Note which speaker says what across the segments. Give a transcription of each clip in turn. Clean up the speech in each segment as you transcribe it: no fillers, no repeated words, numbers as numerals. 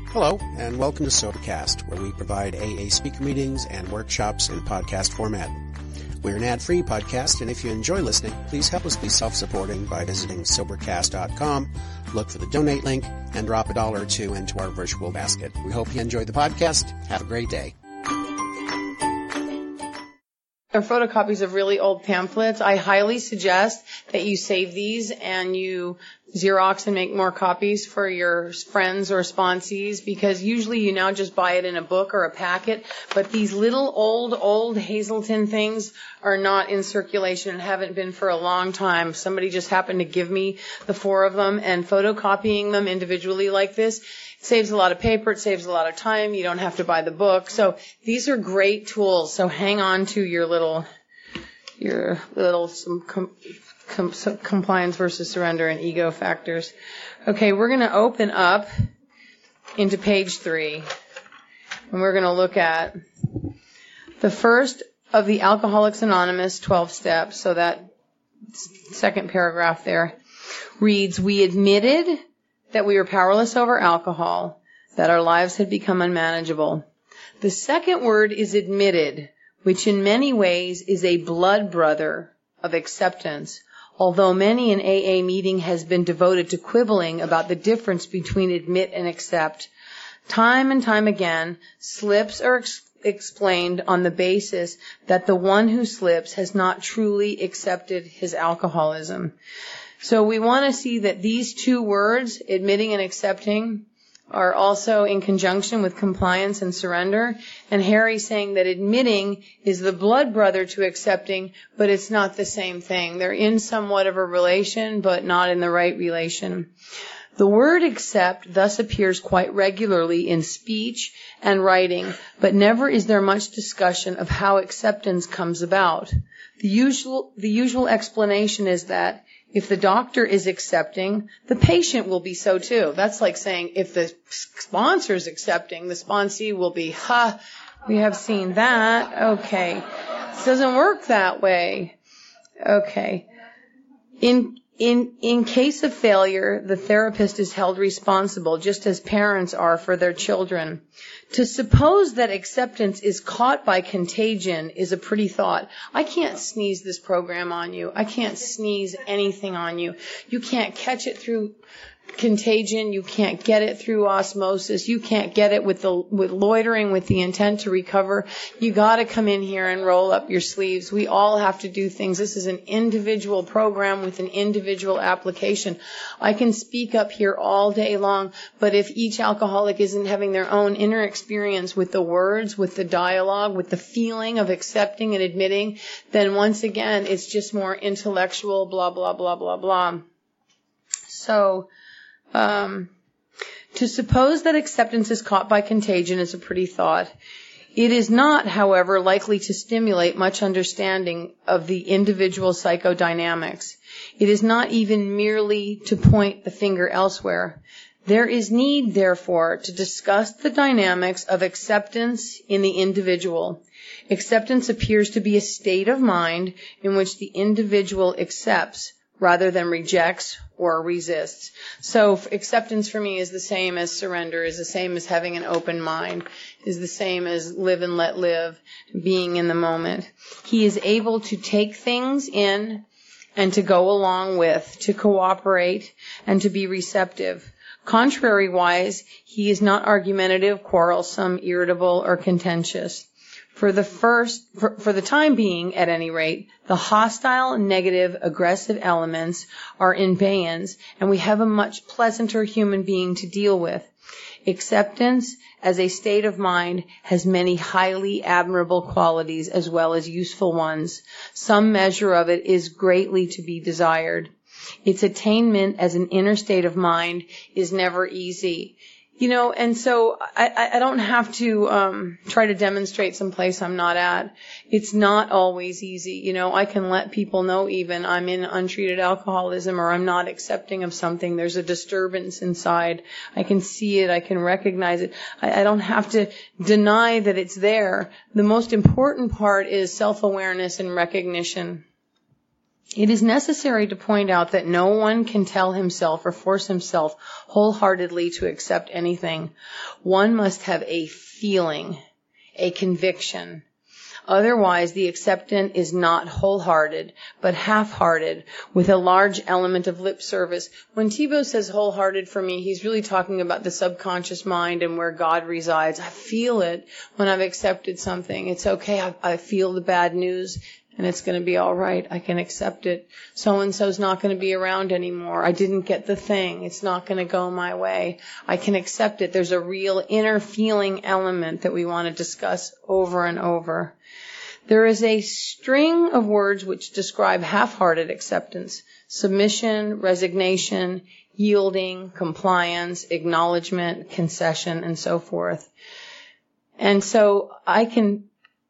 Speaker 1: Hello, and welcome to SoberCast, where we provide AA speaker meetings and workshops in podcast format. We're an ad-free podcast, and if you enjoy listening, please help us be self-supporting by visiting Sobercast.com, look for the donate link, and drop $1 or $2 into our virtual basket. We hope you enjoy the podcast. Have a great day.
Speaker 2: They're photocopies of really old pamphlets. I highly suggest that you save these and you Xerox and make more copies for your friends or sponsees, because usually you now just buy it in a book or a packet, but these little old Hazelton things are not in circulation and haven't been for a long time. Somebody just happened to give me the 4 of them, and photocopying them individually like this saves a lot of paper, it saves a lot of time, you don't have to buy the book. So these are great tools, so hang on to your little compliance versus surrender and ego factors. Okay, we're going to open up into page 3, and we're going to look at the first of the Alcoholics Anonymous 12 steps. So that second paragraph there reads, "We admitted that we were powerless over alcohol, that our lives had become unmanageable." The second word is admitted, which in many ways is a blood brother of acceptance. Although many an AA meeting has been devoted to quibbling about the difference between admit and accept, time and time again, slips are explained on the basis that the one who slips has not truly accepted his alcoholism. So we want to see that these 2 words, admitting and accepting, are also in conjunction with compliance and surrender. And Harry's saying that admitting is the blood brother to accepting, but it's not the same thing. They're in somewhat of a relation, but not in the right relation. The word accept thus appears quite regularly in speech and writing, but never is there much discussion of how acceptance comes about. The usual explanation is that if the doctor is accepting, the patient will be so too. That's like saying if the sponsor is accepting, the sponsee will be, we have seen that. Okay. It doesn't work that way. Okay. In case of failure, the therapist is held responsible, just as parents are for their children. To suppose that acceptance is caught by contagion is a pretty thought. I can't sneeze this program on you. I can't sneeze anything on you. You can't catch it through contagion. You can't get it through osmosis. You can't get it with loitering with the intent to recover. You got to come in here and roll up your sleeves. We all have to do things. This is an individual program with an individual application. I can speak up here all day long, but if each alcoholic isn't having their own inner experience with the words, with the dialogue, with the feeling of accepting and admitting, then once again, it's just more intellectual, blah, blah, blah, blah, blah. So, to suppose that acceptance is caught by contagion is a pretty thought. It is not, however, likely to stimulate much understanding of the individual psychodynamics. It is not even merely to point the finger elsewhere. There is need, therefore, to discuss the dynamics of acceptance in the individual. Acceptance appears to be a state of mind in which the individual accepts rather than rejects or resists. So acceptance for me is the same as surrender, is the same as having an open mind, is the same as live and let live, being in the moment. He is able to take things in and to go along with, to cooperate, and to be receptive. Contrariwise, he is not argumentative, quarrelsome, irritable, or contentious. For the time being, at any rate, the hostile, negative, aggressive elements are in abeyance, and we have a much pleasanter human being to deal with. Acceptance, as a state of mind, has many highly admirable qualities as well as useful ones. Some measure of it is greatly to be desired. Its attainment as an inner state of mind is never easy. And so I don't have to try to demonstrate someplace I'm not at. It's not always easy. I can let people know even I'm in untreated alcoholism or I'm not accepting of something. There's a disturbance inside. I can see it. I can recognize it. I don't have to deny that it's there. The most important part is self-awareness and recognition. It is necessary to point out that no one can tell himself or force himself wholeheartedly to accept anything. One must have a feeling, a conviction. Otherwise, the acceptant is not wholehearted, but half-hearted, with a large element of lip service. When Thibaut says wholehearted for me, he's really talking about the subconscious mind and where God resides. I feel it when I've accepted something. It's okay. I feel the bad news. And it's going to be all right. I can accept it. So-and-so's not going to be around anymore. I didn't get the thing. It's not going to go my way. I can accept it. There's a real inner feeling element that we want to discuss over and over. There is a string of words which describe half-hearted acceptance: submission, resignation, yielding, compliance, acknowledgement, concession, and so forth. And so I can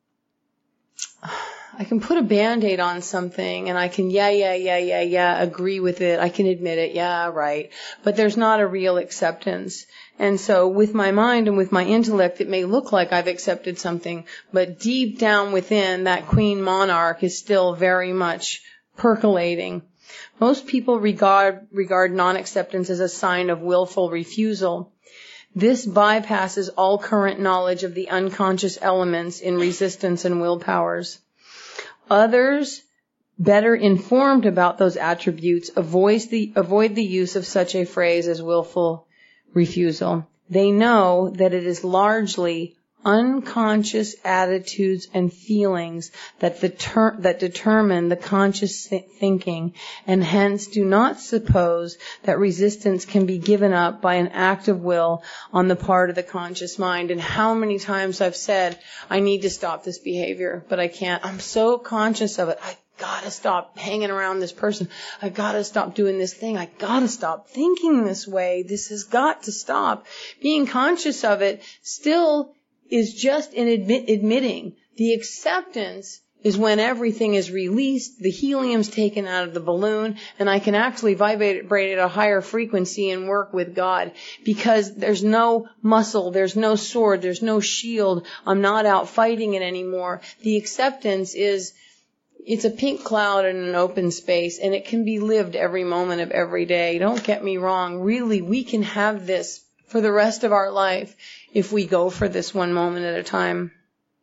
Speaker 2: put a Band-Aid on something and I can, agree with it. I can admit it. Yeah, right. But there's not a real acceptance. And so with my mind and with my intellect, it may look like I've accepted something, but deep down within, that queen monarch is still very much percolating. Most people regard non-acceptance as a sign of willful refusal. This bypasses all current knowledge of the unconscious elements in resistance and willpowers. Others, better informed about those attributes, avoid the use of such a phrase as willful refusal. They know that it is largely unconscious attitudes and feelings that determine the conscious thinking, and hence do not suppose that resistance can be given up by an act of will on the part of the conscious mind. And how many times I've said, I need to stop this behavior, but I can't. I'm so conscious of it. I gotta stop hanging around this person. I gotta stop doing this thing. I gotta stop thinking this way. This has got to stop. Being conscious of it still is just in admitting. The acceptance is when everything is released, the helium's taken out of the balloon, and I can actually vibrate at a higher frequency and work with God, because there's no muscle, there's no sword, there's no shield. I'm not out fighting it anymore. The acceptance is, it's a pink cloud in an open space, and it can be lived every moment of every day. Don't get me wrong. Really, we can have this for the rest of our life if we go for this one moment at a time.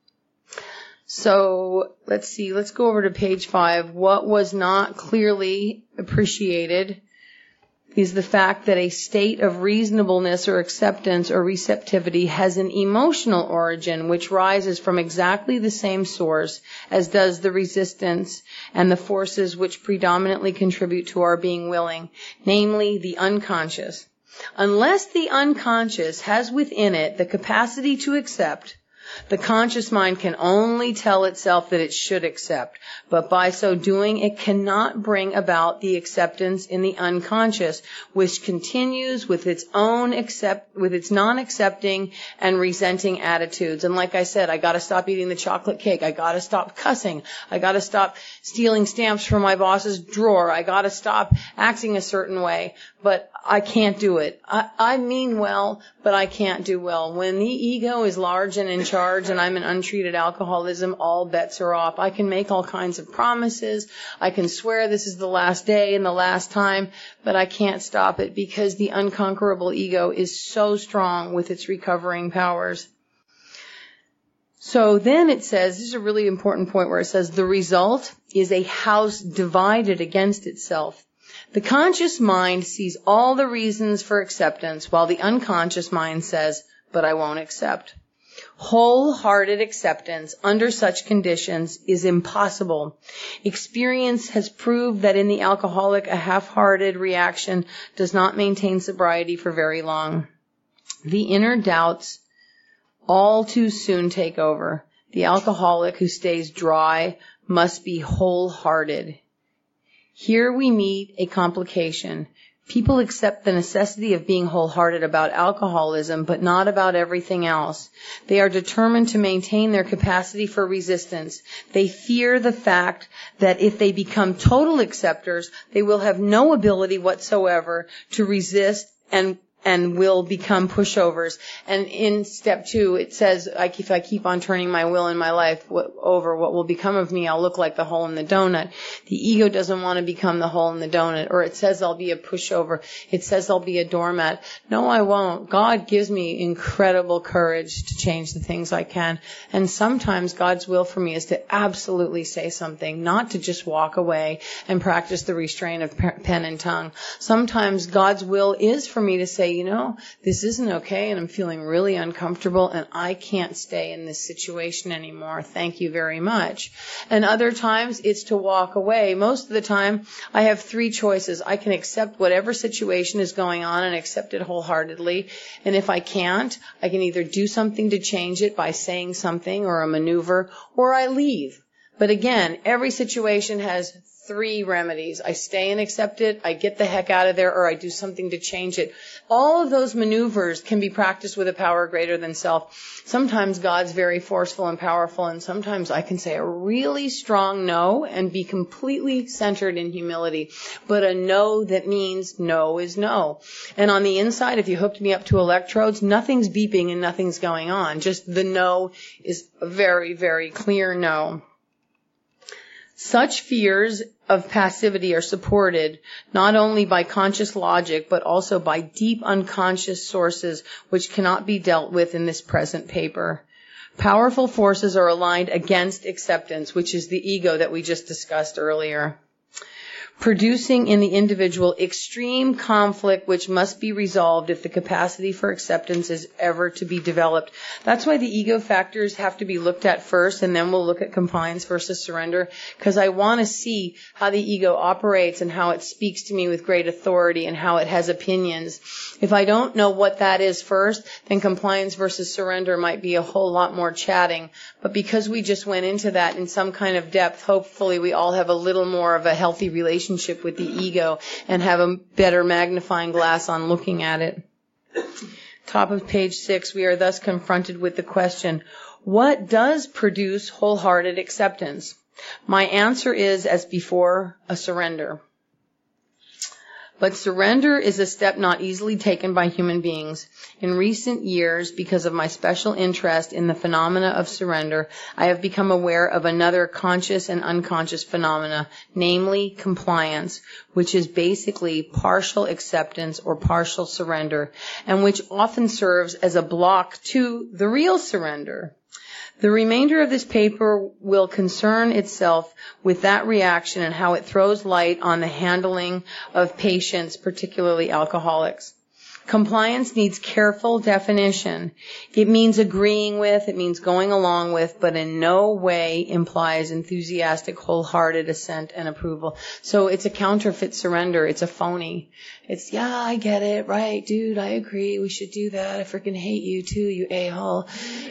Speaker 2: So let's see. Let's go over to page 5. What was not clearly appreciated is the fact that a state of reasonableness or acceptance or receptivity has an emotional origin which rises from exactly the same source as does the resistance and the forces which predominantly contribute to our being willing, namely the unconscious. Unless the unconscious has within it the capacity to accept, the conscious mind can only tell itself that it should accept, but by so doing, it cannot bring about the acceptance in the unconscious, which continues with its non-accepting and resenting attitudes. And like I said, I gotta stop eating the chocolate cake. I gotta stop cussing. I gotta stop stealing stamps from my boss's drawer. I gotta stop acting a certain way. But I can't do it. I mean well, but I can't do well. When the ego is large and in charge and I'm in untreated alcoholism, all bets are off. I can make all kinds of promises. I can swear this is the last day and the last time, but I can't stop it because the unconquerable ego is so strong with its recovering powers. So then it says, this is a really important point where it says, the result is a house divided against itself. The conscious mind sees all the reasons for acceptance, while the unconscious mind says, but I won't accept. Wholehearted acceptance under such conditions is impossible. Experience has proved that in the alcoholic, a half-hearted reaction does not maintain sobriety for very long. The inner doubts all too soon take over. The alcoholic who stays dry must be wholehearted. Here we meet a complication. People accept the necessity of being wholehearted about alcoholism, but not about everything else. They are determined to maintain their capacity for resistance. They fear the fact that if they become total acceptors, they will have no ability whatsoever to resist and and will become pushovers. And in step 2, it says, if I keep on turning my will in my life over, what will become of me? I'll look like the hole in the donut. The ego doesn't want to become the hole in the donut. Or it says I'll be a pushover. It says I'll be a doormat. No, I won't. God gives me incredible courage to change the things I can. And sometimes God's will for me is to absolutely say something, not to just walk away and practice the restraint of pen and tongue. Sometimes God's will is for me to say, this isn't okay, and I'm feeling really uncomfortable, and I can't stay in this situation anymore. Thank you very much. And other times, it's to walk away. Most of the time, I have 3 choices. I can accept whatever situation is going on and accept it wholeheartedly. And if I can't, I can either do something to change it by saying something or a maneuver, or I leave. But again, every situation has 3 remedies. I stay and accept it, I get the heck out of there, or I do something to change it. All of those maneuvers can be practiced with a power greater than self. Sometimes God's very forceful and powerful, and sometimes I can say a really strong no and be completely centered in humility. But a no that means no is no. And on the inside, if you hooked me up to electrodes, nothing's beeping and nothing's going on. Just the no is a very, very clear no. Such fears of passivity are supported not only by conscious logic, but also by deep unconscious sources which cannot be dealt with in this present paper. Powerful forces are aligned against acceptance, which is the ego that we just discussed earlier, producing in the individual extreme conflict which must be resolved if the capacity for acceptance is ever to be developed. That's why the ego factors have to be looked at first, and then we'll look at compliance versus surrender, because I want to see how the ego operates and how it speaks to me with great authority and how it has opinions. If I don't know what that is first, then compliance versus surrender might be a whole lot more chatting. But because we just went into that in some kind of depth, hopefully we all have a little more of a healthy relationship with the ego and have a better magnifying glass on looking at it. Top of page 6, we are thus confronted with the question, what does produce wholehearted acceptance? My answer is, as before, a surrender. But surrender is a step not easily taken by human beings. In recent years, because of my special interest in the phenomena of surrender, I have become aware of another conscious and unconscious phenomena, namely compliance, which is basically partial acceptance or partial surrender, and which often serves as a block to the real surrender. The remainder of this paper will concern itself with that reaction and how it throws light on the handling of patients, particularly alcoholics. Compliance needs careful definition. It means agreeing with, it means going along with, but in no way implies enthusiastic, wholehearted assent and approval. So it's a counterfeit surrender. It's a phony. It's, yeah, I get it. Right, dude, I agree. We should do that. I freaking hate you too, you a-hole.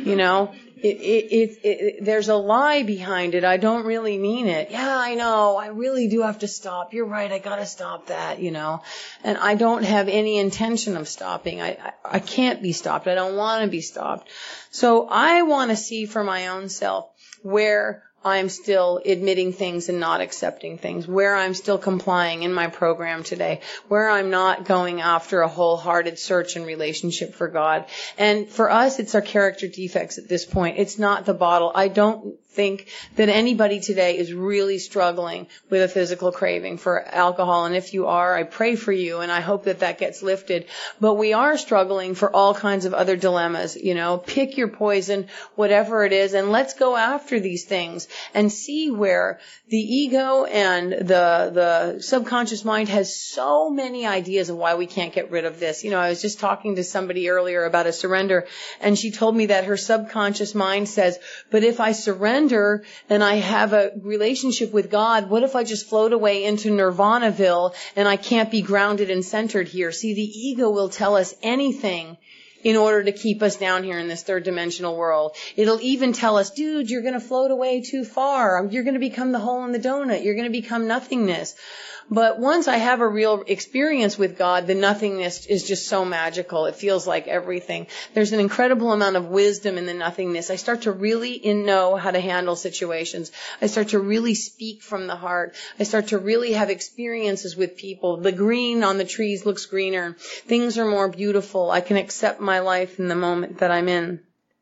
Speaker 2: There's a lie behind it. I don't really mean it. Yeah, I know. I really do have to stop. You're right. I gotta stop that, And I don't have any intention of stopping. I can't be stopped. I don't want to be stopped. So I want to see for my own self where I'm still admitting things and not accepting things, where I'm still complying in my program today, where I'm not going after a wholehearted search and relationship for God. And for us, it's our character defects at this point. It's not the bottle. I don't think that anybody today is really struggling with a physical craving for alcohol. And if you are, I pray for you and I hope that that gets lifted. But we are struggling for all kinds of other dilemmas. Pick your poison, whatever it is, and let's go after these things and see where the ego and the subconscious mind has so many ideas of why we can't get rid of this. I was just talking to somebody earlier about a surrender, and she told me that her subconscious mind says, but if I surrender and I have a relationship with God, what if I just float away into Nirvanaville and I can't be grounded and centered here? See, the ego will tell us anything in order to keep us down here in this third dimensional world. It'll even tell us, dude, you're going to float away too far. You're going to become the hole in the donut. You're going to become nothingness. But once I have a real experience with God, the nothingness is just so magical. It feels like everything. There's an incredible amount of wisdom in the nothingness. I start to really know how to handle situations. I start to really speak from the heart. I start to really have experiences with people. The green on the trees looks greener. Things are more beautiful. I can accept my life in the moment that I'm in.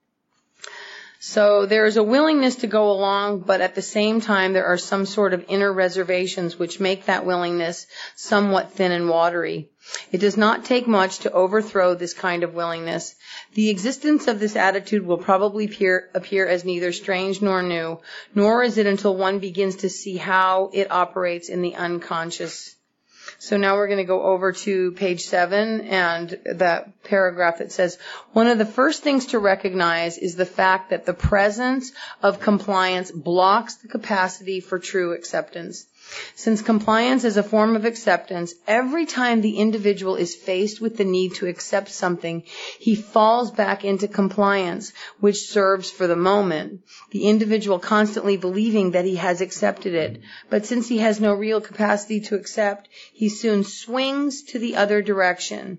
Speaker 2: So there is a willingness to go along, but at the same time there are some sort of inner reservations which make that willingness somewhat thin and watery. It does not take much to overthrow this kind of willingness. The existence of this attitude will probably appear as neither strange nor new, nor is it until one begins to see how it operates in the unconscious. So now we're going to go over to page 7 and that paragraph that says, one of the first things to recognize is the fact that the presence of compliance blocks the capacity for true acceptance. Since compliance is a form of acceptance, every time the individual is faced with the need to accept something, he falls back into compliance, which serves for the moment, the individual constantly believing that he has accepted it. But since he has no real capacity to accept, he soon swings to the other direction.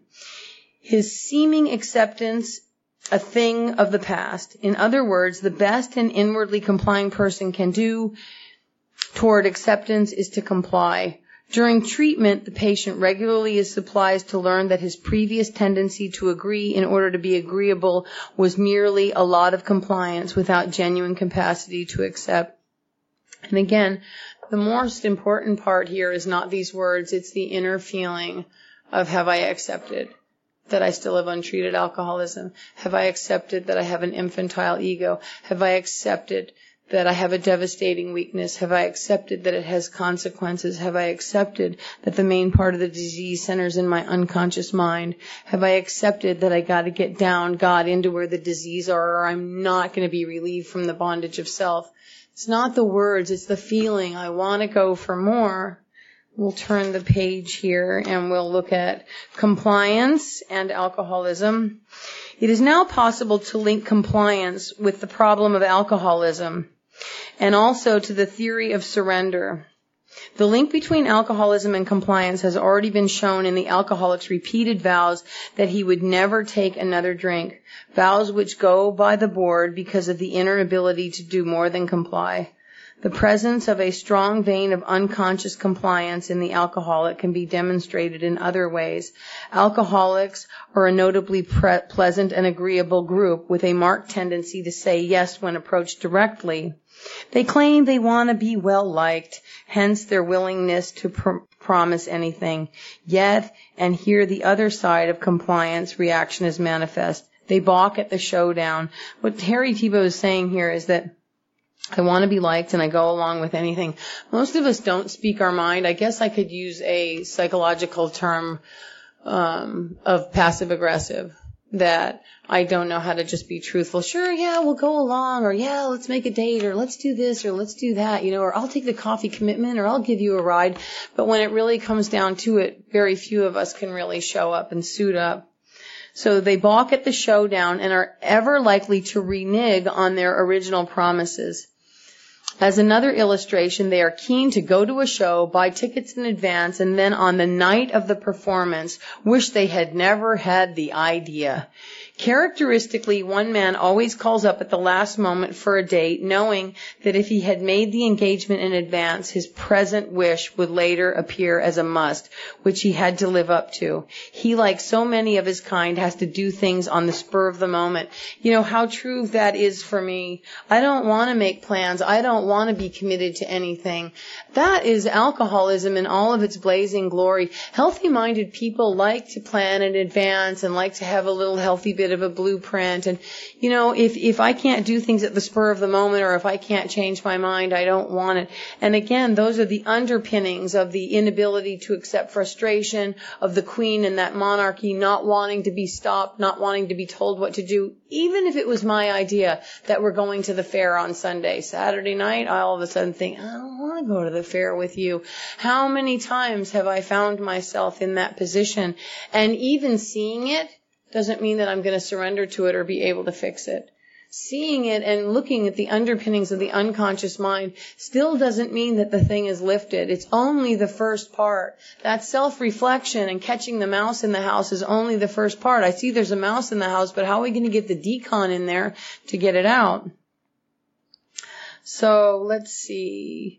Speaker 2: His seeming acceptance, a thing of the past. In other words, the best an inwardly complying person can do toward acceptance is to comply. During treatment, the patient regularly is surprised to learn that his previous tendency to agree in order to be agreeable was merely a lot of compliance without genuine capacity to accept. And again, the most important part here is not these words, it's the inner feeling of, have I accepted that I still have untreated alcoholism? Have I accepted that I have an infantile ego? Have I accepted that I have a devastating weakness? Have I accepted that it has consequences? Have I accepted that the main part of the disease centers in my unconscious mind? Have I accepted that I got to get down, God, into where the disease are, or I'm not going to be relieved from the bondage of self? It's not the words, it's the feeling. I want to go for more. We'll turn the page here and we'll look at compliance and alcoholism. It is now possible to link compliance with the problem of alcoholism and also to the theory of surrender. The link between alcoholism and compliance has already been shown in the alcoholic's repeated vows that he would never take another drink, vows which go by the board because of the inner ability to do more than comply. The presence of a strong vein of unconscious compliance in the alcoholic can be demonstrated in other ways. Alcoholics are a notably pleasant and agreeable group with a marked tendency to say yes when approached directly. They claim they want to be well liked, hence their willingness to promise anything. Yet, and here the other side of compliance reaction is manifest. They balk at the showdown. What Harry Tiebout is saying here is that I want to be liked and I go along with anything. Most of us don't speak our mind. I guess I could use a psychological term of passive aggressive, that I don't know how to just be truthful. Sure, yeah, we'll go along, or yeah, let's make a date, or let's do this, or let's do that, or I'll take the coffee commitment, or I'll give you a ride. But when it really comes down to it, very few of us can really show up and suit up. So they balk at the showdown and are ever likely to renege on their original promises. As another illustration, they are keen to go to a show, buy tickets in advance, and then on the night of the performance, wish they had never had the idea. Characteristically, one man always calls up at the last moment for a date, knowing that if he had made the engagement in advance, his present wish would later appear as a must, which he had to live up to. He, like so many of his kind, has to do things on the spur of the moment. How true that is for me. I don't want to make plans. I don't want to be committed to anything. That is alcoholism in all of its blazing glory. Healthy-minded people like to plan in advance and like to have a little healthy bit of a blueprint. And, if I can't do things at the spur of the moment, or if I can't change my mind, I don't want it. And again, those are the underpinnings of the inability to accept frustration, of the queen and that monarchy not wanting to be stopped, not wanting to be told what to do. Even if it was my idea that we're going to the fair on Sunday, Saturday night, I all of a sudden think, I don't want to go to the fair with you. How many times have I found myself in that position? And even seeing it doesn't mean that I'm going to surrender to it or be able to fix it. Seeing it and looking at the underpinnings of the unconscious mind still doesn't mean that the thing is lifted. It's only the first part. That self-reflection and catching the mouse in the house is only the first part. I see there's a mouse in the house, but how are we going to get the decon in there to get it out? So let's see.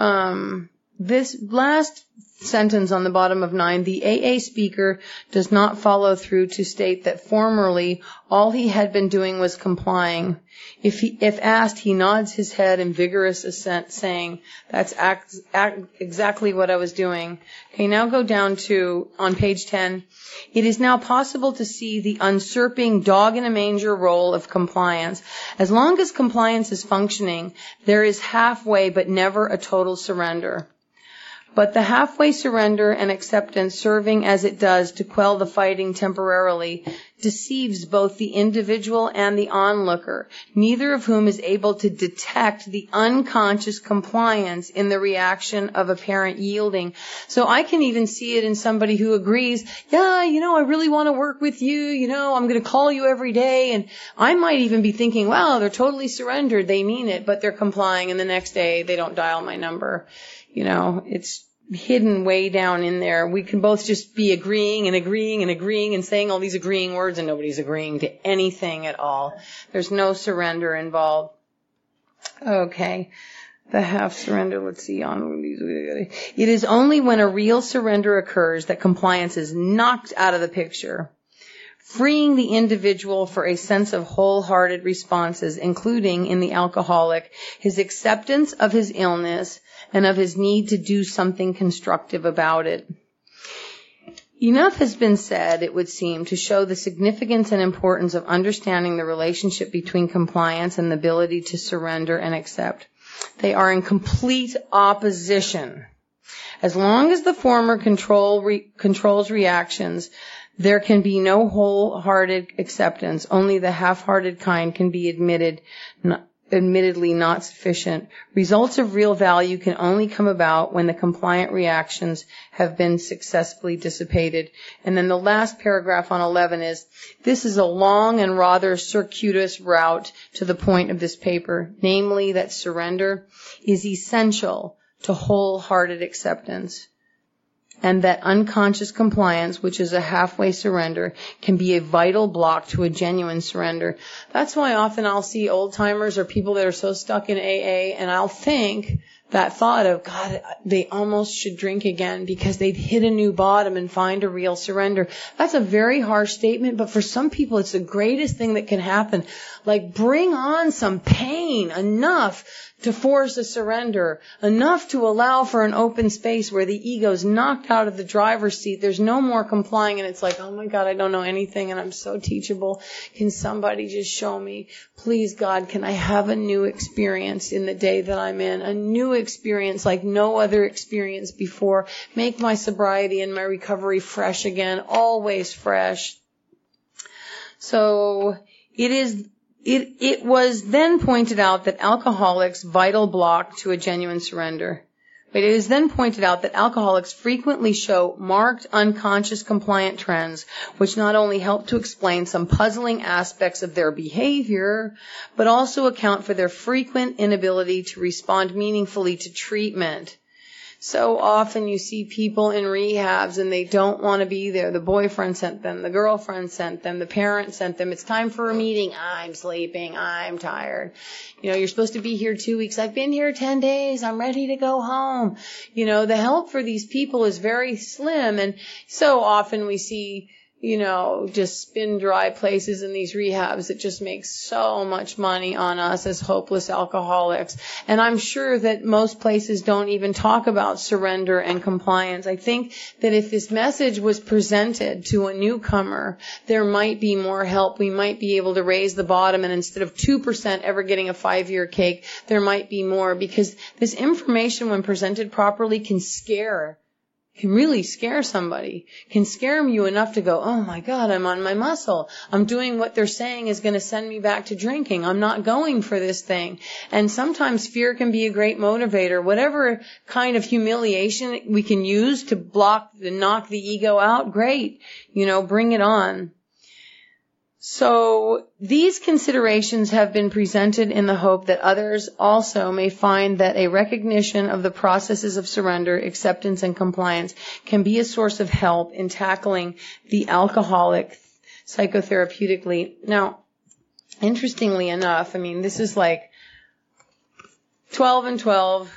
Speaker 2: This last sentence on the bottom of 9, the AA speaker does not follow through to state that formerly all he had been doing was complying. If asked, he nods his head in vigorous assent, saying, that's exactly what I was doing. Okay, now go down to, on page 10, it is now possible to see the usurping dog-in-a-manger role of compliance. As long as compliance is functioning, there is halfway but never a total surrender. But the halfway surrender and acceptance, serving as it does to quell the fighting temporarily, deceives both the individual and the onlooker, neither of whom is able to detect the unconscious compliance in the reaction of apparent yielding. So I can even see it in somebody who agrees, yeah, I really want to work with you, I'm going to call you every day. And I might even be thinking, wow, they're totally surrendered, they mean it, but they're complying, and the next day they don't dial my number. It's hidden way down in there. We can both just be agreeing and saying all these agreeing words, and nobody's agreeing to anything at all. There's no surrender involved. Okay. The half surrender, let's see. It is only when a real surrender occurs that compliance is knocked out of the picture, freeing the individual for a sense of wholehearted responses, including, in the alcoholic, his acceptance of his illness and of his need to do something constructive about it. Enough has been said, it would seem, to show the significance and importance of understanding the relationship between compliance and the ability to surrender and accept. They are in complete opposition. As long as the former controls reactions, there can be no wholehearted acceptance. Only the half-hearted kind can be admittedly not sufficient. Results of real value can only come about when the compliant reactions have been successfully dissipated. And then the last paragraph on 11 is, this is a long and rather circuitous route to the point of this paper, namely that surrender is essential to wholehearted acceptance, and that unconscious compliance, which is a halfway surrender, can be a vital block to a genuine surrender. That's why often I'll see old-timers or people that are so stuck in AA, and I'll think that thought of, God, they almost should drink again because they've hit a new bottom and find a real surrender. That's a very harsh statement, but for some people it's the greatest thing that can happen. Like, bring on some pain, enough to force a surrender, enough to allow for an open space where the ego's knocked out of the driver's seat. There's no more complying, and it's like, oh my God, I don't know anything, and I'm so teachable. Can somebody just show me? Please, God, can I have a new experience in the day that I'm in? A new experience like no other experience before. Make my sobriety and my recovery fresh again, always fresh. So it was then pointed out that alcoholics' vital block to a genuine surrender. But it is then pointed out that alcoholics frequently show marked unconscious compliant trends, which not only help to explain some puzzling aspects of their behavior, but also account for their frequent inability to respond meaningfully to treatment. So often you see people in rehabs and they don't want to be there. The boyfriend sent them, the girlfriend sent them, the parent sent them. It's time for a meeting. I'm sleeping. I'm tired. You're supposed to be here 2 weeks. I've been here 10 days. I'm ready to go home. The help for these people is very slim. And so often we see, just spin dry places in these rehabs that just make so much money on us as hopeless alcoholics. And I'm sure that most places don't even talk about surrender and compliance. I think that if this message was presented to a newcomer, there might be more help. We might be able to raise the bottom, and instead of 2% ever getting a 5-year cake, there might be more, because this information, when presented properly, can really scare somebody, can scare you enough to go, oh my God, I'm on my muscle. I'm doing what they're saying is going to send me back to drinking. I'm not going for this thing. And sometimes fear can be a great motivator. Whatever kind of humiliation we can use to knock the ego out, great. Bring it on. So these considerations have been presented in the hope that others also may find that a recognition of the processes of surrender, acceptance, and compliance can be a source of help in tackling the alcoholic psychotherapeutically. Now, interestingly enough, this is like 12 and 12,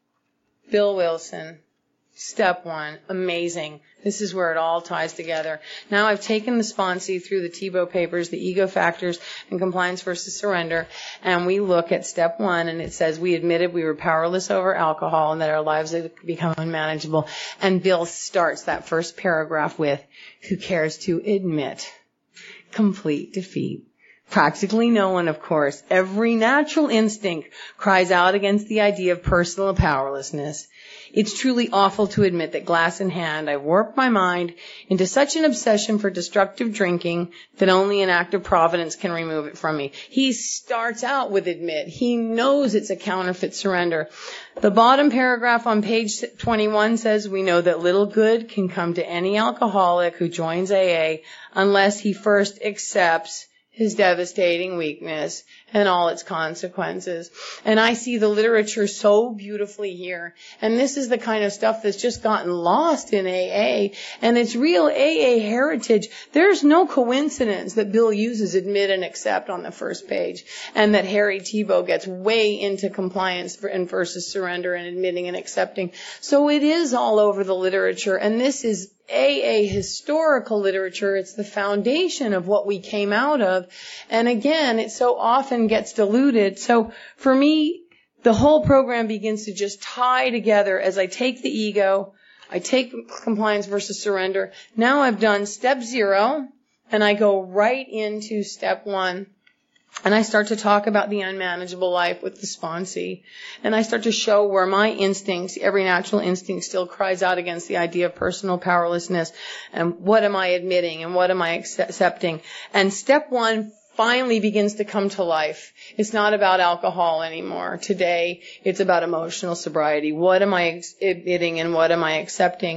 Speaker 2: Bill Wilson. Step 1, amazing. This is where it all ties together. Now I've taken the sponsee through the Thiebaud papers, the ego factors, and compliance versus surrender, and we look at step 1, and it says we admitted we were powerless over alcohol and that our lives had become unmanageable. And Bill starts that first paragraph with, who cares to admit complete defeat? Practically no one, of course. Every natural instinct cries out against the idea of personal powerlessness. It's truly awful to admit that, glass in hand, I warped my mind into such an obsession for destructive drinking that only an act of providence can remove it from me. He starts out with admit. He knows it's a counterfeit surrender. The bottom paragraph on page 21 says, we know that little good can come to any alcoholic who joins AA unless he first accepts his devastating weakness and all its consequences. And I see the literature so beautifully here. And this is the kind of stuff that's just gotten lost in AA. And it's real AA heritage. There's no coincidence that Bill uses admit and accept on the first page, and that Harry Thiebaud gets way into compliance and versus surrender and admitting and accepting. So it is all over the literature. And this is AA historical literature. It's the foundation of what we came out of. And again, it so often gets diluted. So for me, the whole program begins to just tie together as I take the ego, I take compliance versus surrender. Now I've done step 0, and I go right into step 1. And I start to talk about the unmanageable life with the sponsee. And I start to show where my instincts, every natural instinct, still cries out against the idea of personal powerlessness. And what am I admitting and what am I accepting? And step 1 finally begins to come to life. It's not about alcohol anymore. Today, it's about emotional sobriety. What am I admitting and what am I accepting?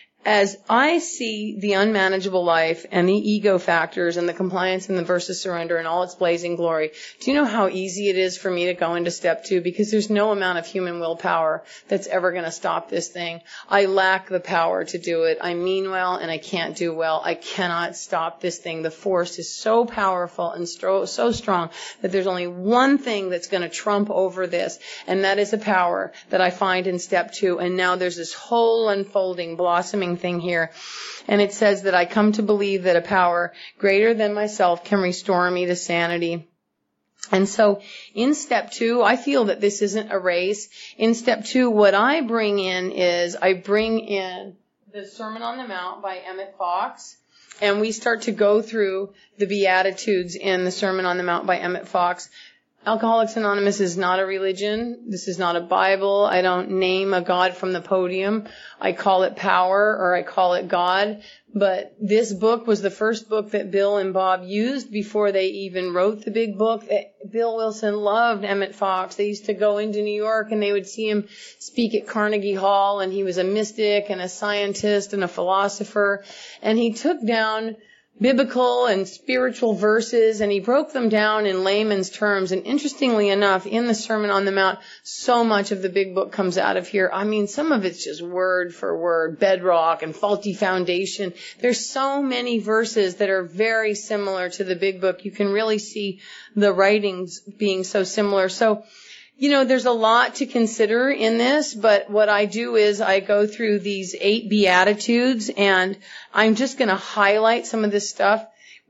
Speaker 2: As I see the unmanageable life and the ego factors and the compliance and the versus surrender and all its blazing glory, do you know how easy it is for me to go into step 2? Because there's no amount of human willpower that's ever going to stop this thing. I lack the power to do it. I mean well and I can't do well. I cannot stop this thing. The force is so powerful and so strong that there's only one thing that's going to trump over this, and that is a power that I find in step 2. And now there's this whole unfolding, blossoming thing here. And it says that I come to believe that a power greater than myself can restore me to sanity. And so in step 2, I feel that this isn't a race. In step 2, what I bring in is I bring in the Sermon on the Mount by Emmett Fox. And we start to go through the Beatitudes in the Sermon on the Mount by Emmett Fox. Alcoholics Anonymous is not a religion. This is not a Bible. I don't name a God from the podium. I call it power, or I call it God. But this book was the first book that Bill and Bob used before they even wrote the big book. Bill Wilson loved Emmett Fox. They used to go into New York and they would see him speak at Carnegie Hall, and he was a mystic and a scientist and a philosopher. And he took down biblical and spiritual verses, and he broke them down in layman's terms. And interestingly enough, in the Sermon on the Mount, so much of the big book comes out of here. Some of it's just word for word, bedrock and faulty foundation. There's so many verses that are very similar to the big book. You can really see the writings being so similar. So, there's a lot to consider in this, but what I do is I go through these 8 Beatitudes, and I'm just going to highlight some of this stuff.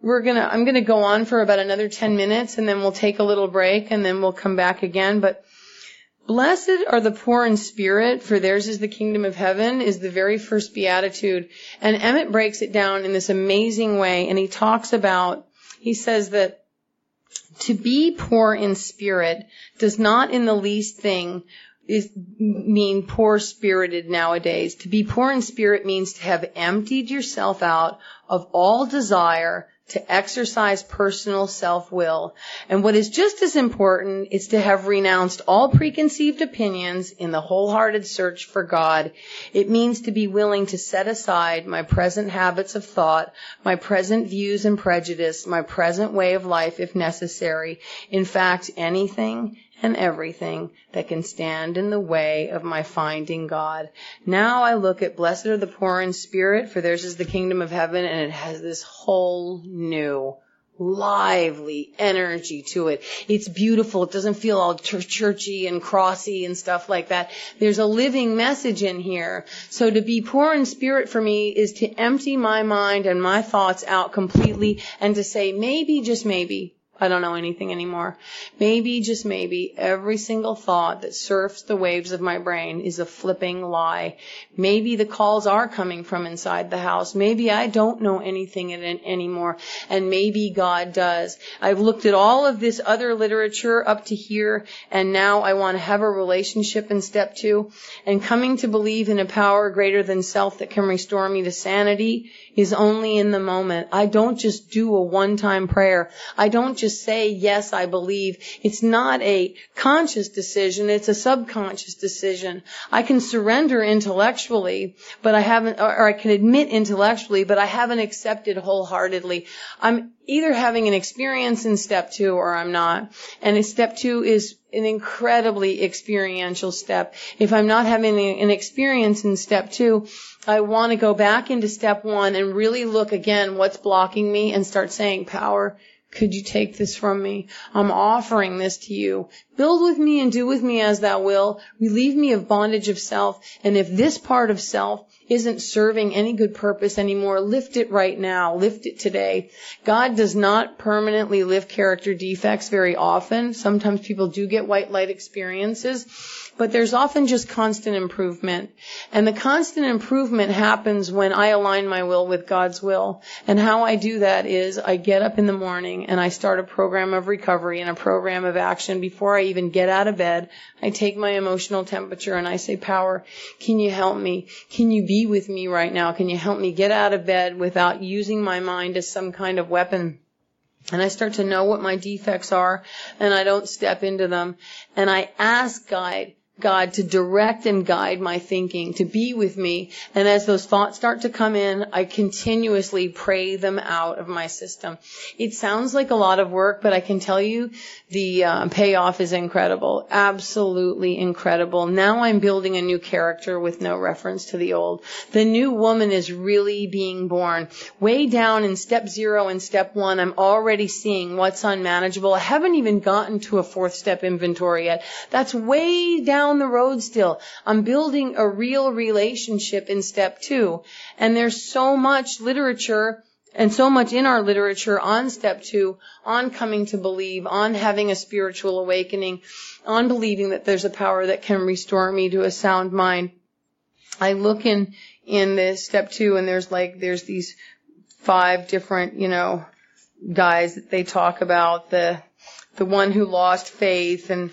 Speaker 2: I'm going to go on for about another 10 minutes, and then we'll take a little break, and then we'll come back again. But blessed are the poor in spirit, for theirs is the kingdom of heaven, is the very first Beatitude. And Emmett breaks it down in this amazing way, and he says that to be poor in spirit does not in the least thing mean poor-spirited nowadays. To be poor in spirit means to have emptied yourself out of all desire to exercise personal self-will. And what is just as important is to have renounced all preconceived opinions in the wholehearted search for God. It means to be willing to set aside my present habits of thought, my present views and prejudice, my present way of life if necessary. In fact, anything and everything that can stand in the way of my finding God. Now I look at blessed are the poor in spirit, for theirs is the kingdom of heaven, and it has this whole new, lively energy to it. It's beautiful. It doesn't feel all churchy and crossy and stuff like that. There's a living message in here. So to be poor in spirit for me is to empty my mind and my thoughts out completely and to say, maybe, just maybe, I don't know anything anymore. Maybe, just maybe, every single thought that surfs the waves of my brain is a flipping lie. Maybe the calls are coming from inside the house. Maybe I don't know anything anymore. And maybe God does. I've looked at all of this other literature up to here, and now I want to have a relationship in step 2. And coming to believe in a power greater than self that can restore me to sanity is only in the moment. I don't just do a one-time prayer. I don't just say, yes, I believe. It's not a conscious decision. It's a subconscious decision. I can surrender intellectually, but I haven't, or I can admit intellectually, but I haven't accepted wholeheartedly. I'm either having an experience in step 2 or I'm not. And step 2 is an incredibly experiential step. If I'm not having an experience in step 2, I want to go back into step 1 and really look again what's blocking me and start saying, power, could you take this from me? I'm offering this to you. Build with me and do with me as thou will. Relieve me of bondage of self. And if this part of self isn't serving any good purpose anymore, lift it right now. Lift it today. God does not permanently lift character defects very often. Sometimes people do get white light experiences, but there's often just constant improvement. And the constant improvement happens when I align my will with God's will. And how I do that is I get up in the morning and I start a program of recovery and a program of action. Before I even get out of bed, I take my emotional temperature and I say, power, can you help me? Can you be with me right now? Can you help me get out of bed without using my mind as some kind of weapon? And I start to know what my defects are, and I don't step into them. And I ask God to direct and guide my thinking, to be with me. And as those thoughts start to come in, I continuously pray them out of my system. It sounds like a lot of work, but I can tell you the payoff is incredible. Absolutely incredible. Now I'm building a new character with no reference to the old. The new woman is really being born. Way down in step 0 and step 1, I'm already seeing what's unmanageable. I haven't even gotten to a 4th step inventory yet. That's way down the road still. I'm building a real relationship in step 2. And there's so much literature and so much in our literature on step 2, on coming to believe, on having a spiritual awakening, on believing that there's a power that can restore me to a sound mind. I look in this step 2 and there's these 5 different, guys that they talk about, the one who lost faith and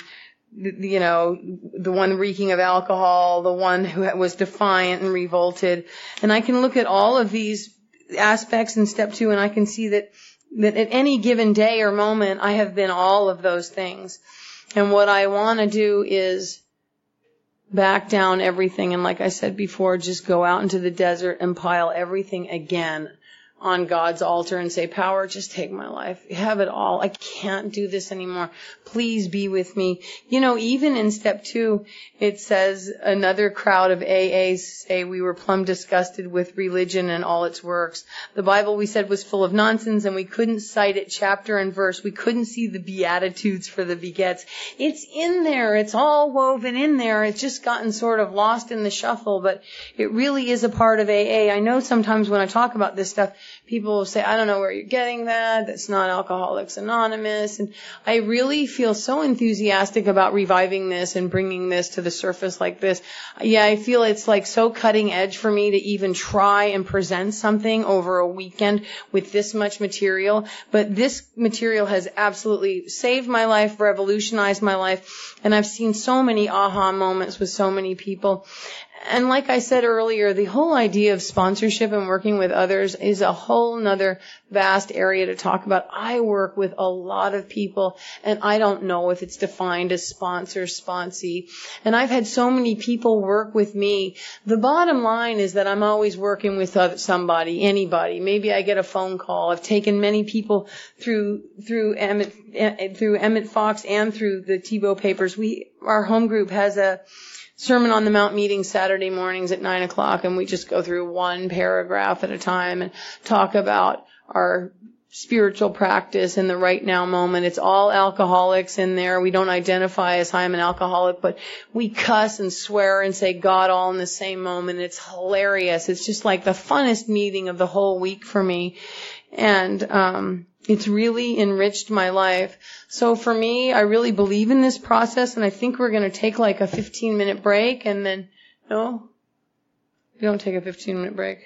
Speaker 2: the one reeking of alcohol, the one who was defiant and revolted. And I can look at all of these aspects in step 2 and I can see that at any given day or moment, I have been all of those things. And what I want to do is back down everything. And like I said before, just go out into the desert and pile everything again on God's altar and say, power, just take my life. Have it all. I can't do this anymore. Please be with me. Even in step 2, it says another crowd of AAs say we were plumb disgusted with religion and all its works. The Bible, we said, was full of nonsense and we couldn't cite it chapter and verse. We couldn't see the Beatitudes for the begets. It's in there. It's all woven in there. It's just gotten sort of lost in the shuffle, but it really is a part of AA. I know sometimes when I talk about this stuff, people will say, I don't know where you're getting that. That's not Alcoholics Anonymous. And I really feel so enthusiastic about reviving this and bringing this to the surface like this. Yeah, I feel it's like so cutting edge for me to even try and present something over a weekend with this much material. But this material has absolutely saved my life, revolutionized my life. And I've seen so many aha moments with so many people. And like I said earlier, the whole idea of sponsorship and working with others is a whole nother vast area to talk about. I work with a lot of people, and I don't know if it's defined as sponsor, sponsee. And I've had so many people work with me. The bottom line is that I'm always working with somebody, anybody. Maybe I get a phone call. I've taken many people through Emmett Fox and through the Tebow papers. Our home group has a Sermon on the Mount meeting Saturday mornings at 9 o'clock, and we just go through one paragraph at a time and talk about our spiritual practice in the right now moment. It's all alcoholics in there. We don't identify as I'm an alcoholic, but we cuss and swear and say God all in the same moment. It's hilarious. It's just like the funnest meeting of the whole week for me. And it's really enriched my life. So for me, I really believe in this process, and I think we're going to take like a 15-minute break, and then, no? We don't take a 15-minute break.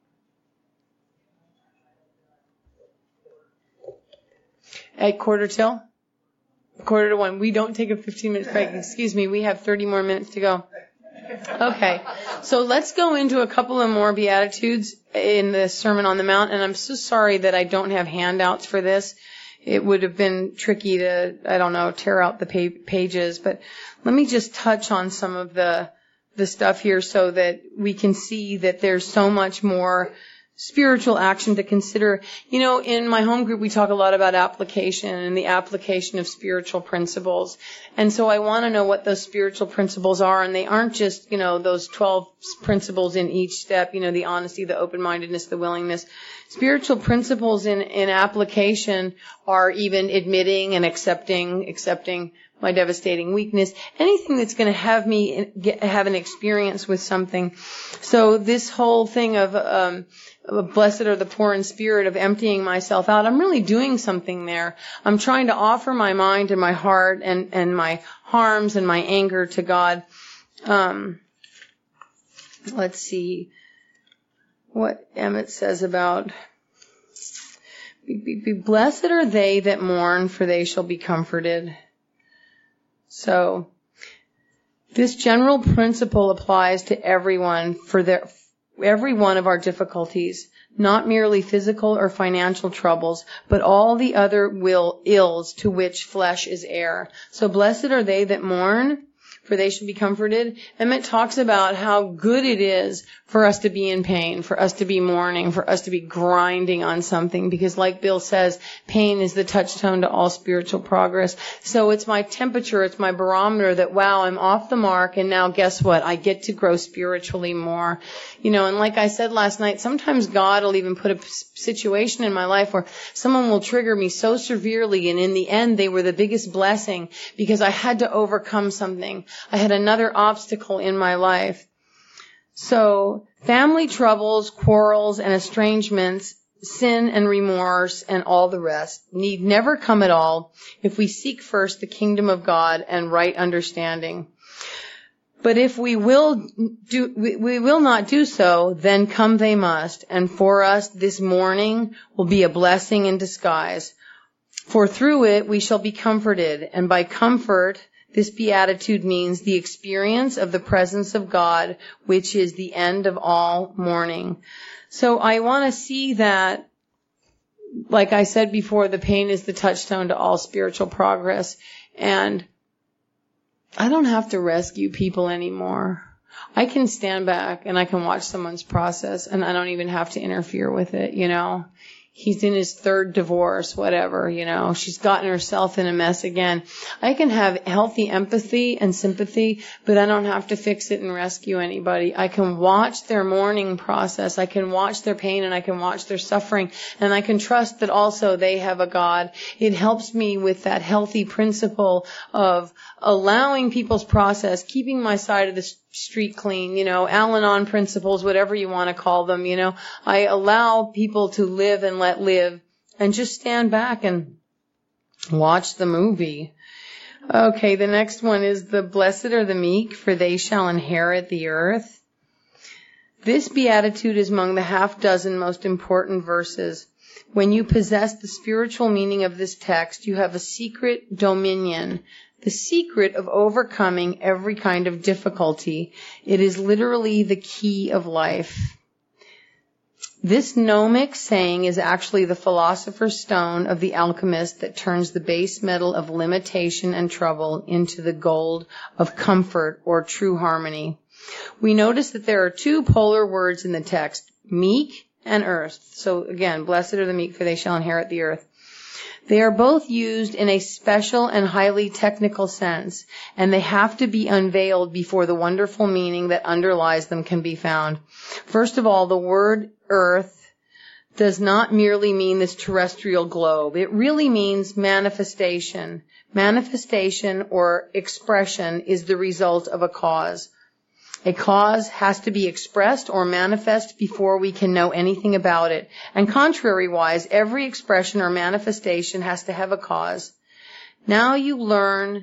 Speaker 2: At 1:45? We don't take a 15-minute break. Excuse me, we have 30 more minutes to go. Okay, so let's go into a couple of more Beatitudes in the Sermon on the Mount, and I'm so sorry that I don't have handouts for this. It would have been tricky to, tear out the pages, but let me just touch on some of the stuff here so that we can see that there's so much more spiritual action to consider. You know, in my home group, we talk a lot about application and the application of spiritual principles. And so I want to know what those spiritual principles are. And they aren't just, those 12 principles in each step, the honesty, the open-mindedness, the willingness. Spiritual principles in application are even admitting and accepting my devastating weakness, anything that's going to have me have an experience with something. So this whole thing of blessed are the poor in spirit, of emptying myself out, I'm really doing something there. I'm trying to offer my mind and my heart and my harms and my anger to God. Let's see what Emmett says about be blessed are they that mourn, for they shall be comforted. So this general principle applies to everyone for every one of our difficulties, not merely physical or financial troubles, but all the other ills to which flesh is heir. So blessed are they that mourn, for they should be comforted. Emmett talks about how good it is for us to be in pain, for us to be mourning, for us to be grinding on something, because like Bill says, pain is the touchstone to all spiritual progress. So it's my temperature, it's my barometer that, wow, I'm off the mark, and now guess what? I get to grow spiritually more. And like I said last night, sometimes God will even put a situation in my life where someone will trigger me so severely, and in the end, they were the biggest blessing because I had to overcome something. I had another obstacle in my life. So family troubles, quarrels, and estrangements, sin and remorse, and all the rest need never come at all if we seek first the kingdom of God and right understanding. But if we will not do so, then come they must. And for us, this mourning will be a blessing in disguise. For through it, we shall be comforted. And by comfort, this beatitude means the experience of the presence of God, which is the end of all mourning. So I want to see that, like I said before, the pain is the touchstone to all spiritual progress. And I don't have to rescue people anymore. I can stand back and I can watch someone's process, and I don't even have to interfere with it, He's in his third divorce, whatever, She's gotten herself in a mess again. I can have healthy empathy and sympathy, but I don't have to fix it and rescue anybody. I can watch their mourning process. I can watch their pain, and I can watch their suffering, and I can trust that also they have a God. It helps me with that healthy principle of allowing people's process, keeping my side of the street clean, Al-Anon principles, whatever you want to call them, I allow people to live and let live and just stand back and watch the movie. Okay, the next one is the blessed are the meek, for they shall inherit the earth. This beatitude is among the half dozen most important verses. When you possess the spiritual meaning of this text, you have a secret dominion, the secret of overcoming every kind of difficulty. It is literally the key of life. This gnomic saying is actually the philosopher's stone of the alchemist that turns the base metal of limitation and trouble into the gold of comfort or true harmony. We notice that there are two polar words in the text, meek and earth. So again, blessed are the meek, for they shall inherit the earth. They are both used in a special and highly technical sense, and they have to be unveiled before the wonderful meaning that underlies them can be found. First of all, the word earth does not merely mean this terrestrial globe. It really means manifestation. Manifestation or expression is the result of a cause. A cause has to be expressed or manifest before we can know anything about it. And contrary-wise, every expression or manifestation has to have a cause. Now you learn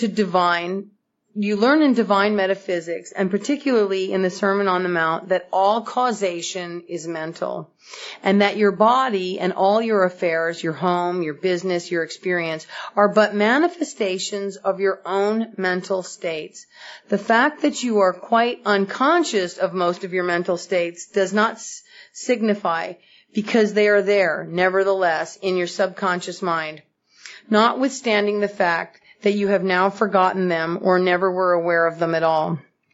Speaker 2: in divine metaphysics, and particularly in the Sermon on the Mount, that all causation is mental, and that your body and all your affairs, your home, your business, your experience, are but manifestations of your own mental states. The fact that you are quite unconscious of most of your mental states does not signify, because they are there, nevertheless, in your subconscious mind, notwithstanding the fact that you have now forgotten them or never were aware of them at all.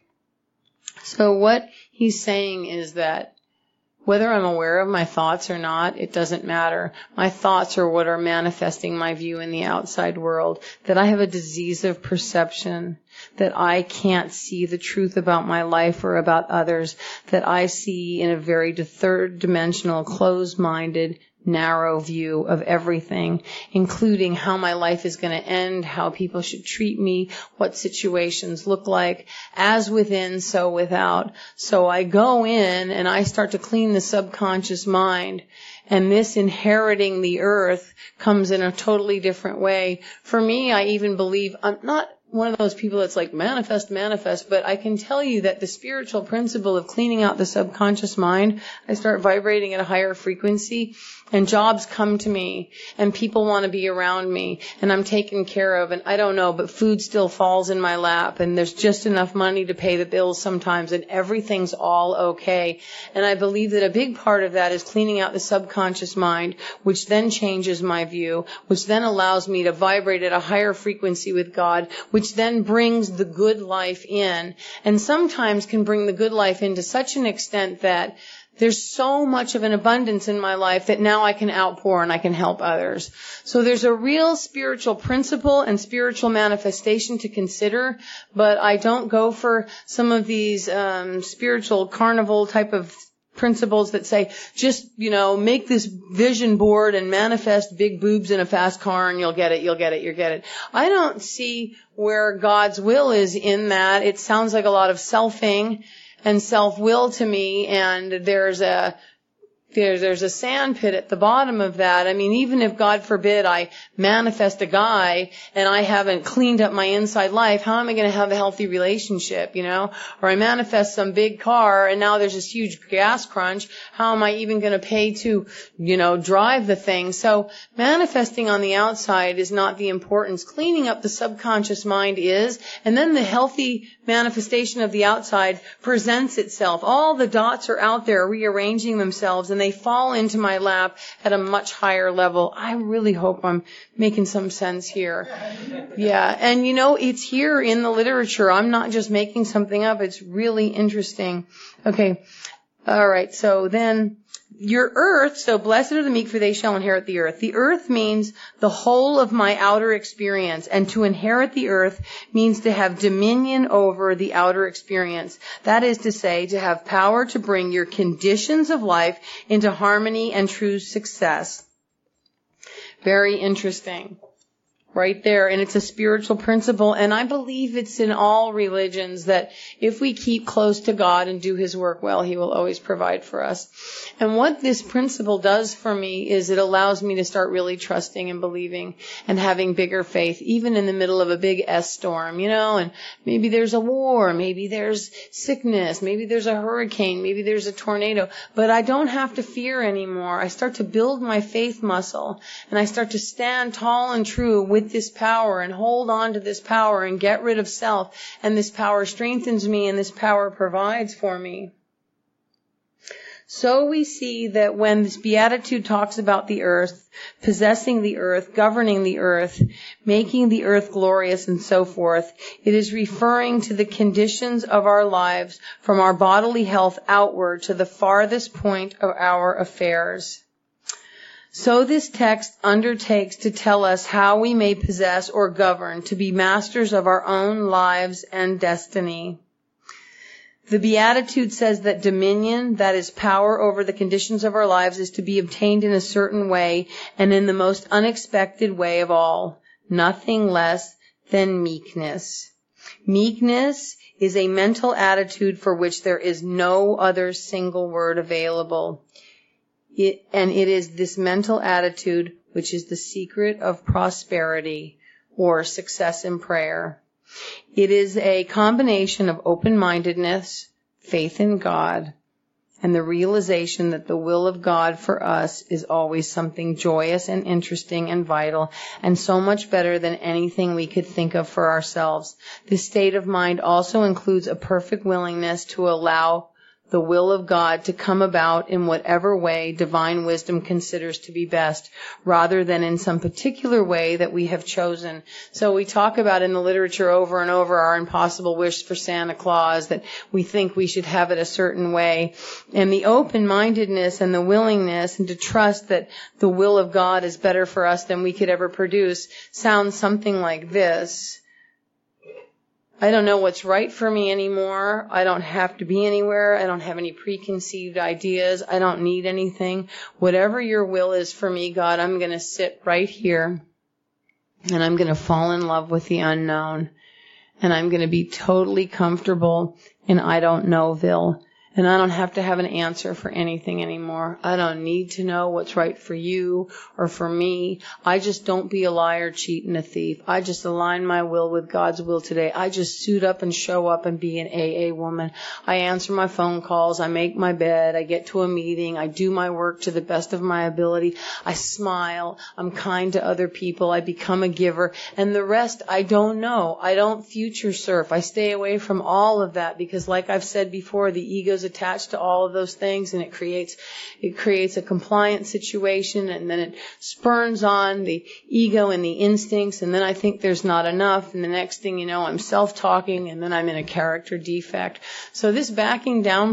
Speaker 2: So what he's saying is that whether I'm aware of my thoughts or not, it doesn't matter. My thoughts are what are manifesting my view in the outside world, that I have a disease of perception, that I can't see the truth about my life or about others, that I see in a very third-dimensional, closed-minded, narrow view of everything, including how my life is going to end, how people should treat me, what situations look like, as within, so without. So I go in and I start to clean the subconscious mind, and this inheriting the earth comes in a totally different way. For me, I even believe, I'm not one of those people that's like manifest, but I can tell you that the spiritual principle of cleaning out the subconscious mind, I start vibrating at a higher frequency, and jobs come to me, and people want to be around me, and I'm taken care of, and I don't know, but food still falls in my lap, and there's just enough money to pay the bills sometimes, and everything's all okay. And I believe that a big part of that is cleaning out the subconscious mind, which then changes my view, which then allows me to vibrate at a higher frequency with God, which then brings the good life in, and sometimes can bring the good life in to such an extent that there's so much of an abundance in my life that now I can outpour and I can help others. So there's a real spiritual principle and spiritual manifestation to consider, but I don't go for some of these spiritual carnival type of principles that say, just, make this vision board and manifest big boobs in a fast car and you'll get it. I don't see where God's will is in that. It sounds like a lot of selfing and self-will to me, and there's a sand pit at the bottom of that. I mean, even if, God forbid, I manifest a guy and I haven't cleaned up my inside life, how am I going to have a healthy relationship, Or I manifest some big car and now there's this huge gas crunch. How am I even going to pay to, drive the thing? So manifesting on the outside is not the importance. Cleaning up the subconscious mind is, and then the healthy manifestation of the outside presents itself. All the dots are out there rearranging themselves, and they fall into my lap at a much higher level. I really hope I'm making some sense here. Yeah, and it's here in the literature. I'm not just making something up. It's really interesting. Okay, all right, so then your earth, so blessed are the meek, for they shall inherit the earth. The earth means the whole of my outer experience, and to inherit the earth means to have dominion over the outer experience. That is to say, to have power to bring your conditions of life into harmony and true success. Very interesting. right there. And it's a spiritual principle. And I believe it's in all religions that if we keep close to God and do His work well, He will always provide for us. And what this principle does for me is it allows me to start really trusting and believing and having bigger faith, even in the middle of a big S storm, and maybe there's a war, maybe there's sickness, maybe there's a hurricane, maybe there's a tornado, but I don't have to fear anymore. I start to build my faith muscle, and I start to stand tall and true with this power and hold on to this power and get rid of self, and this power strengthens me and this power provides for me. So we see that when this beatitude talks about the earth, possessing the earth, governing the earth, making the earth glorious and so forth, it is referring to the conditions of our lives from our bodily health outward to the farthest point of our affairs. So this text undertakes to tell us how we may possess or govern, to be masters of our own lives and destiny. The Beatitude says that dominion, that is power over the conditions of our lives, is to be obtained in a certain way and in the most unexpected way of all, nothing less than meekness. Meekness is a mental attitude for which there is no other single word available. It is this mental attitude which is the secret of prosperity or success in prayer. It is a combination of open-mindedness, faith in God, and the realization that the will of God for us is always something joyous and interesting and vital, and so much better than anything we could think of for ourselves. This state of mind also includes a perfect willingness to allow the will of God to come about in whatever way divine wisdom considers to be best, rather than in some particular way that we have chosen. So we talk about in the literature over and over our impossible wish for Santa Claus, that we think we should have it a certain way. And the open-mindedness and the willingness and to trust that the will of God is better for us than we could ever produce sounds something like this. I don't know what's right for me anymore. I don't have to be anywhere. I don't have any preconceived ideas. I don't need anything. Whatever your will is for me, God, I'm going to sit right here and I'm going to fall in love with the unknown. And I'm going to be totally comfortable in I don't knowville. And I don't have to have an answer for anything anymore. I don't need to know what's right for you or for me. I just don't be a liar, cheat, and a thief. I just align my will with God's will today. I just suit up and show up and be an AA woman. I answer my phone calls. I make my bed. I get to a meeting. I do my work to the best of my ability. I smile. I'm kind to other people. I become a giver. And the rest, I don't know. I don't future surf. I stay away from all of that because, like I've said before, the ego's attached to all of those things, and it creates a compliant situation, and then it spurns on the ego and the instincts, and then I think there's not enough, and the next thing you know, I'm self-talking, and then I'm in a character defect. So this backing down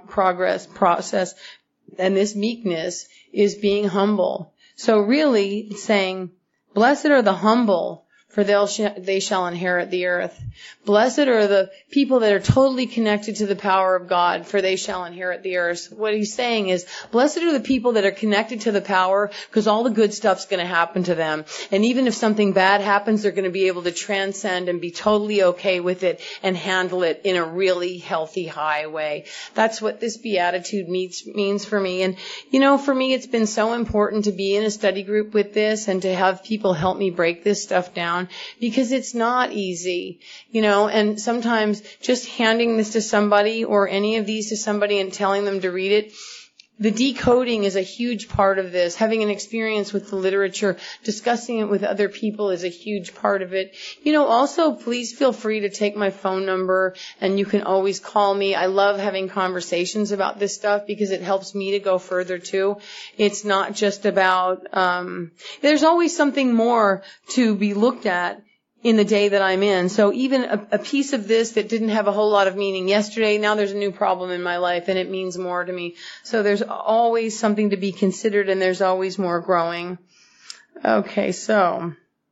Speaker 2: process and this meekness is being humble. So really it's saying, blessed are the humble, for they shall inherit the earth. Blessed are the people that are totally connected to the power of God, for they shall inherit the earth. What he's saying is, blessed are the people that are connected to the power, because all the good stuff's going to happen to them. And even if something bad happens, they're going to be able to transcend and be totally okay with it and handle it in a really healthy, high way. That's what this beatitude means for me. And, for me, it's been so important to be in a study group with this and to have people help me break this stuff down, because it's not easy, and sometimes just handing this to somebody or any of these to somebody and telling them to read it, the decoding is a huge part of this. Having an experience with the literature, discussing it with other people is a huge part of it. Also, please feel free to take my phone number, and you can always call me. I love having conversations about this stuff because it helps me to go further too. It's not just about, there's always something more to be looked at in the day that I'm in. So even a piece of this that didn't have a whole lot of meaning yesterday, now there's a new problem in my life and it means more to me. So there's always something to be considered, and there's always more growing. Okay, so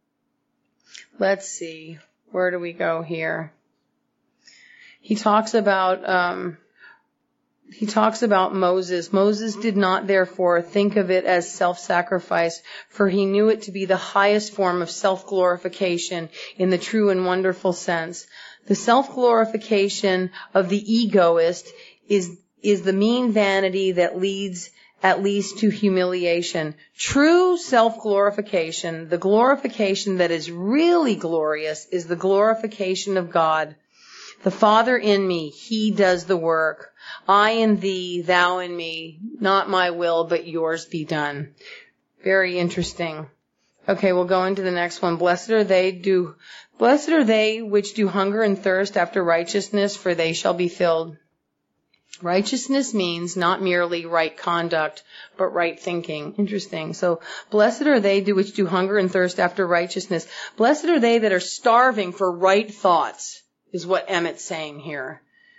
Speaker 2: let's see. Where do we go here? He talks about he talks about Moses. Moses did not, therefore, think of it as self-sacrifice, for he knew it to be the highest form of self-glorification in the true and wonderful sense. The self-glorification of the egoist is the mean vanity that leads at least to humiliation. True self-glorification, the glorification that is really glorious, is the glorification of God. The Father in me, He does the work. I in thee, thou in me, not my will, but yours be done. Very interesting. Okay, we'll go into the next one. Blessed are they which do hunger and thirst after righteousness, for they shall be filled. Righteousness means not merely right conduct, but right thinking. Interesting. So, blessed are they which do hunger and thirst after righteousness. Blessed are they that are starving for right thoughts, is what Emmett's saying here.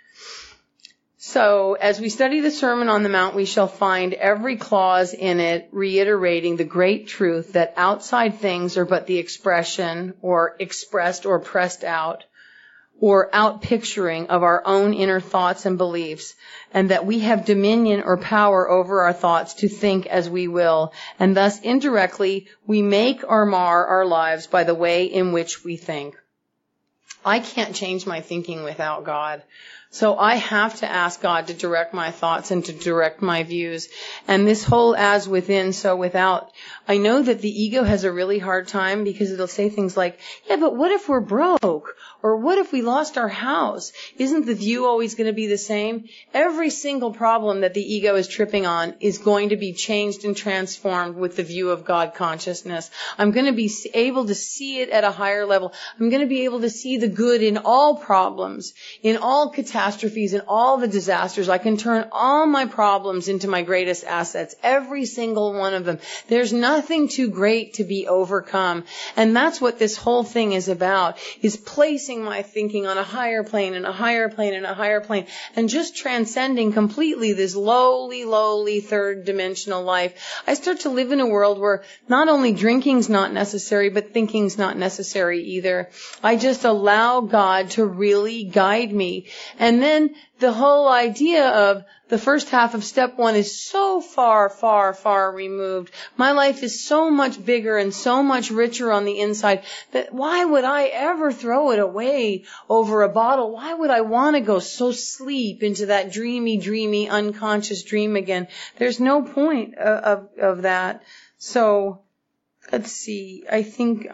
Speaker 2: So, as we study the Sermon on the Mount, we shall find every clause in it reiterating the great truth that outside things are but the expression, or expressed or pressed out, or outpicturing of our own inner thoughts and beliefs, and that we have dominion or power over our thoughts to think as we will, and thus indirectly we make or mar our lives by the way in which we think. I can't change my thinking without God. So I have to ask God to direct my thoughts and to direct my views. And this whole as within, so without, I know that the ego has a really hard time because it'll say things like, yeah, but what if we're broke? Or what if we lost our house? Isn't the view always going to be the same? Every single problem that the ego is tripping on is going to be changed and transformed with the view of God consciousness. I'm going to be able to see it at a higher level. I'm going to be able to see the good in all problems, in all catastrophes, in all the disasters. I can turn all my problems into my greatest assets, every single one of them. There's nothing too great to be overcome. And that's what this whole thing is about, is placing my thinking on a higher plane and a higher plane and a higher plane, and just transcending completely this lowly third dimensional life. I start to live in a world where not only drinking's not necessary, but thinking's not necessary either. I just allow God to really guide me. And then the whole idea of the first half of step one is so far removed. My life is so much bigger and so much richer on the inside that why would I ever throw it away over a bottle? Why would I want to go so sleep into that dreamy, unconscious dream again? There's no point of that. So, let's see. I think,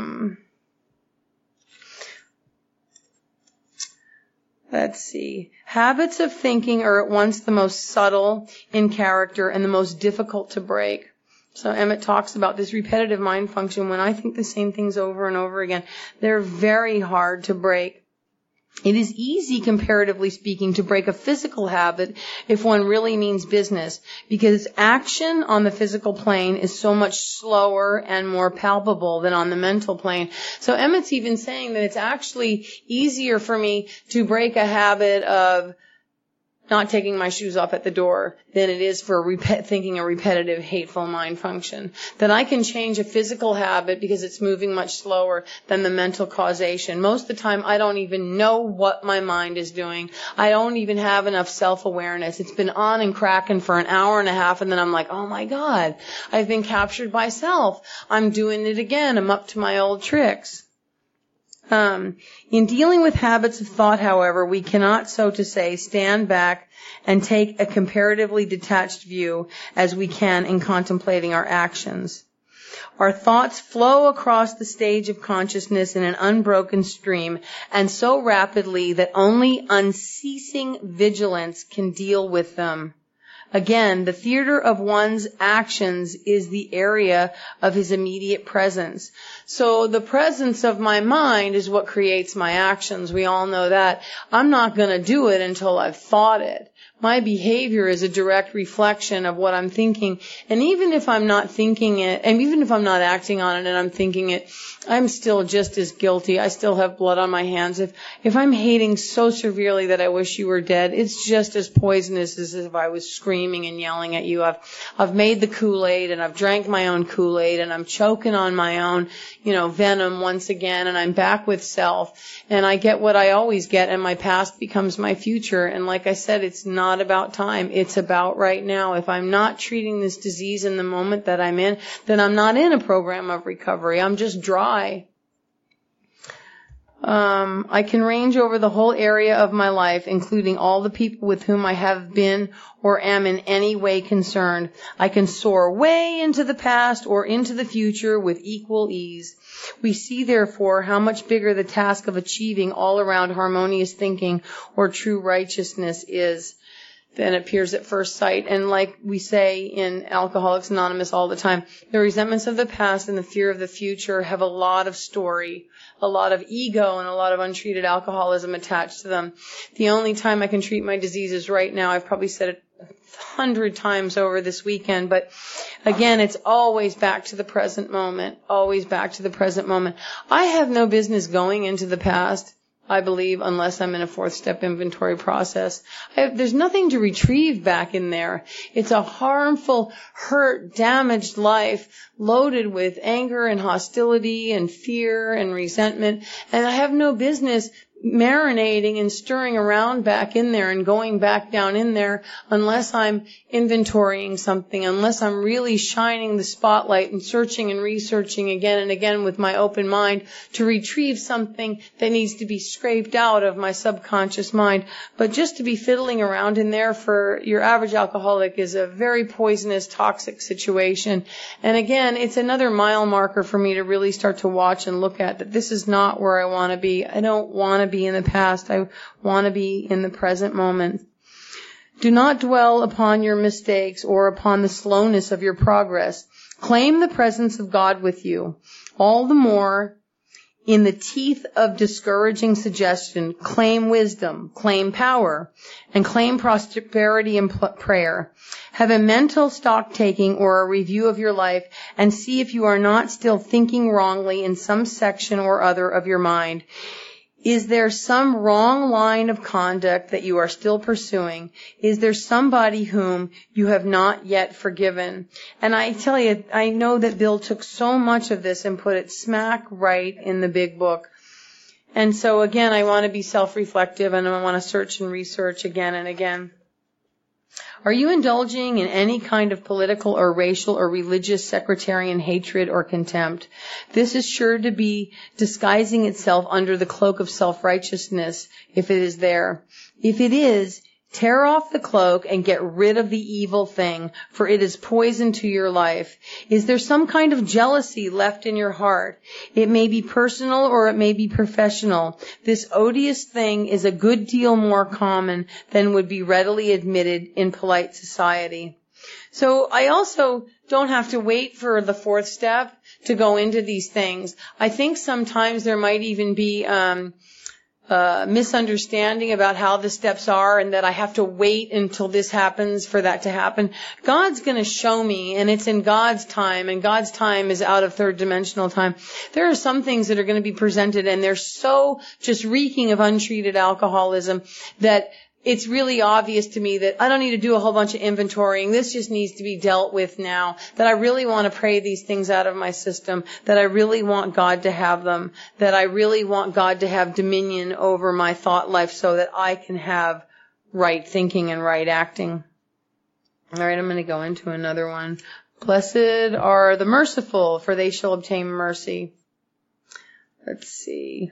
Speaker 2: let's see. Habits of thinking are at once the most subtle in character and the most difficult to break. So Emmett talks about this repetitive mind function. When I think the same things over and over again, they're very hard to break. It is easy, comparatively speaking, to break a physical habit if one really means business, because action on the physical plane is so much slower and more palpable than on the mental plane. So Emmett's even saying that it's actually easier for me to break a habit of not taking my shoes off at the door than it is for thinking a repetitive, hateful mind function. That I can change a physical habit because it's moving much slower than the mental causation. Most of the time, I don't even know what my mind is doing. I don't even have enough self-awareness. It's been on and cracking for an hour and a half, and then I'm like, oh my God, I've been captured by self. I'm doing it again. I'm up to my old tricks. In dealing with habits of thought, however, we cannot, so to say, stand back and take a comparatively detached view as we can in contemplating our actions. Our thoughts flow across the stage of consciousness in an unbroken stream, and so rapidly that only unceasing vigilance can deal with them. Again, the theater of one's actions is the area of his immediate presence. So the presence of my mind is what creates my actions. We all know that. I'm not going to do it until I've thought it. My behavior is a direct reflection of what I'm thinking. And even if I'm not thinking it, and even if I'm not acting on it and I'm thinking it, I'm still just as guilty. I still have blood on my hands. If I'm hating so severely that I wish you were dead, it's just as poisonous as if I was screaming and yelling at you. I've made the Kool-Aid and I've drank my own Kool-Aid and I'm choking on my own, venom once again, and I'm back with self, and I get what I always get, and my past becomes my future. And like I said, it's not about time. It's about right now. If I'm not treating this disease in the moment that I'm in, then I'm not in a program of recovery. I'm just dry. I can range over the whole area of my life, including all the people with whom I have been or am in any way concerned. I can soar way into the past or into the future with equal ease. We see, therefore, how much bigger the task of achieving all-around harmonious thinking or true righteousness is than appears at first sight. And like we say in Alcoholics Anonymous all the time, the resentments of the past and the fear of the future have a lot of story, a lot of ego, and a lot of untreated alcoholism attached to them. The only time I can treat my disease is right now. I've probably said it 100 times over this weekend, but again, it's always back to the present moment, always back to the present moment. I have no business going into the past, I believe, unless I'm in a fourth step inventory process. There's nothing to retrieve back in there. It's a harmful, hurt, damaged life loaded with anger and hostility and fear and resentment. And I have no business marinating and stirring around back in there and going back down in there unless I'm inventorying something, unless I'm really shining the spotlight and searching and researching again and again with my open mind to retrieve something that needs to be scraped out of my subconscious mind. But just to be fiddling around in there for your average alcoholic is a very poisonous, toxic situation. And again, it's another mile marker for me to really start to watch and look at that this is not where I want to be. I don't want to be in the past. I want to be in the present moment. Do not dwell upon your mistakes or upon the slowness of your progress. Claim the presence of God with you. All the more, in the teeth of discouraging suggestion, claim wisdom, claim power, and claim prosperity in prayer. Have a mental stock-taking or a review of your life and see if you are not still thinking wrongly in some section or other of your mind. Is there some wrong line of conduct that you are still pursuing? Is there somebody whom you have not yet forgiven? And I tell you, I know that Bill took so much of this and put it smack right in the big book. And so again, I want to be self-reflective and I want to search and research again and again. Are you indulging in any kind of political or racial or religious sectarian hatred or contempt? This is sure to be disguising itself under the cloak of self-righteousness, if it is there. If it is, tear off the cloak and get rid of the evil thing, for it is poison to your life. Is there some kind of jealousy left in your heart? It may be personal or it may be professional. This odious thing is a good deal more common than would be readily admitted in polite society. So I also don't have to wait for the fourth step to go into these things. I think sometimes there might even be misunderstanding about how the steps are and that I have to wait until this happens for that to happen. God's going to show me, and it's in God's time, and God's time is out of third dimensional time. There are some things that are going to be presented, and they're so just reeking of untreated alcoholism that it's really obvious to me that I don't need to do a whole bunch of inventorying. This just needs to be dealt with now. That I really want to pray these things out of my system. That I really want God to have them. That I really want God to have dominion over my thought life so that I can have right thinking and right acting. All right, I'm going to go into another one. Blessed are the merciful, for they shall obtain mercy. Let's see.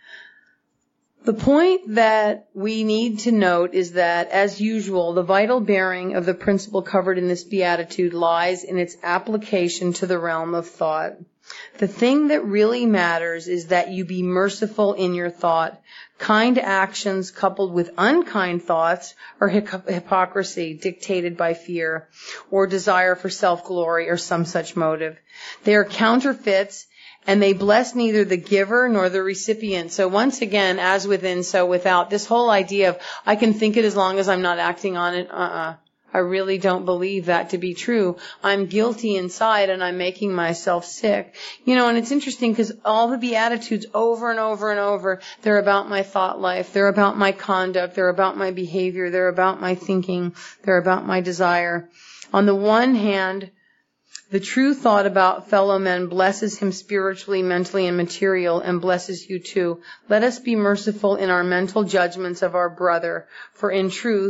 Speaker 2: The point that we need to note is that, as usual, the vital bearing of the principle covered in this beatitude lies in its application to the realm of thought. The thing that really matters is that you be merciful in your thought. Kind actions coupled with unkind thoughts are hypocrisy dictated by fear or desire for self-glory or some such motive. They are counterfeits, and they bless neither the giver nor the recipient. So once again, as within, so without, this whole idea of I can think it as long as I'm not acting on it, I really don't believe that to be true. I'm guilty inside and I'm making myself sick. You know, and it's interesting because all the Beatitudes over and over and over, they're about my thought life. They're about my conduct. They're about my behavior. They're about my thinking. They're about my desire. On the one hand, the true thought about fellow men blesses him spiritually, mentally, and material, and blesses you too. Let us be merciful in our mental judgments of our brother, for in truth,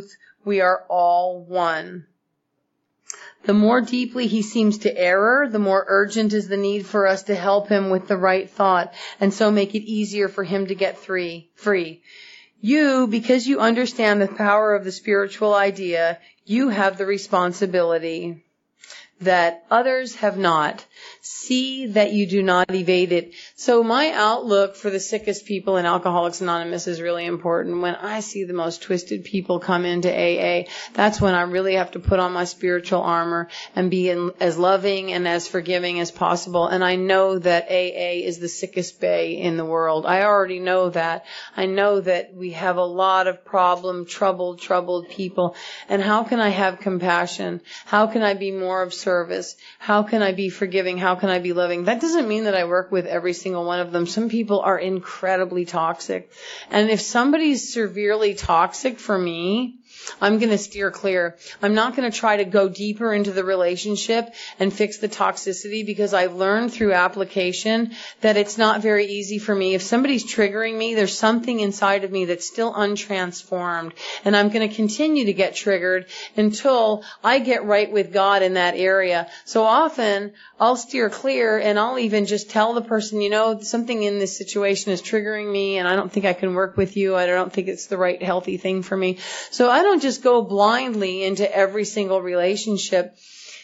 Speaker 2: We are all one. The more deeply he seems to err, the more urgent is the need for us to help him with the right thought, and so make it easier for him to get free. You, because you understand the power of the spiritual idea, you have the responsibility that others have not. See that you do not evade it. So my outlook for the sickest people in Alcoholics Anonymous is really important. When I see the most twisted people come into AA, that's when I really have to put on my spiritual armor and be as loving and as forgiving as possible. And I know that AA is the sickest bay in the world. I already know that. I know that we have a lot of troubled people. And how can I have compassion? How can I be more of service? How can I be forgiving? How can I be loving? That doesn't mean that I work with every single one of them. Some people are incredibly toxic. And if somebody's severely toxic for me, I'm going to steer clear. I'm not going to try to go deeper into the relationship and fix the toxicity, because I've learned through application that it's not very easy for me. If somebody's triggering me, there's something inside of me that's still untransformed. And I'm going to continue to get triggered until I get right with God in that area. So often I'll steer clear, and I'll even just tell the person, something in this situation is triggering me and I don't think I can work with you. I don't think it's the right healthy thing for me. So I don't just go blindly into every single relationship.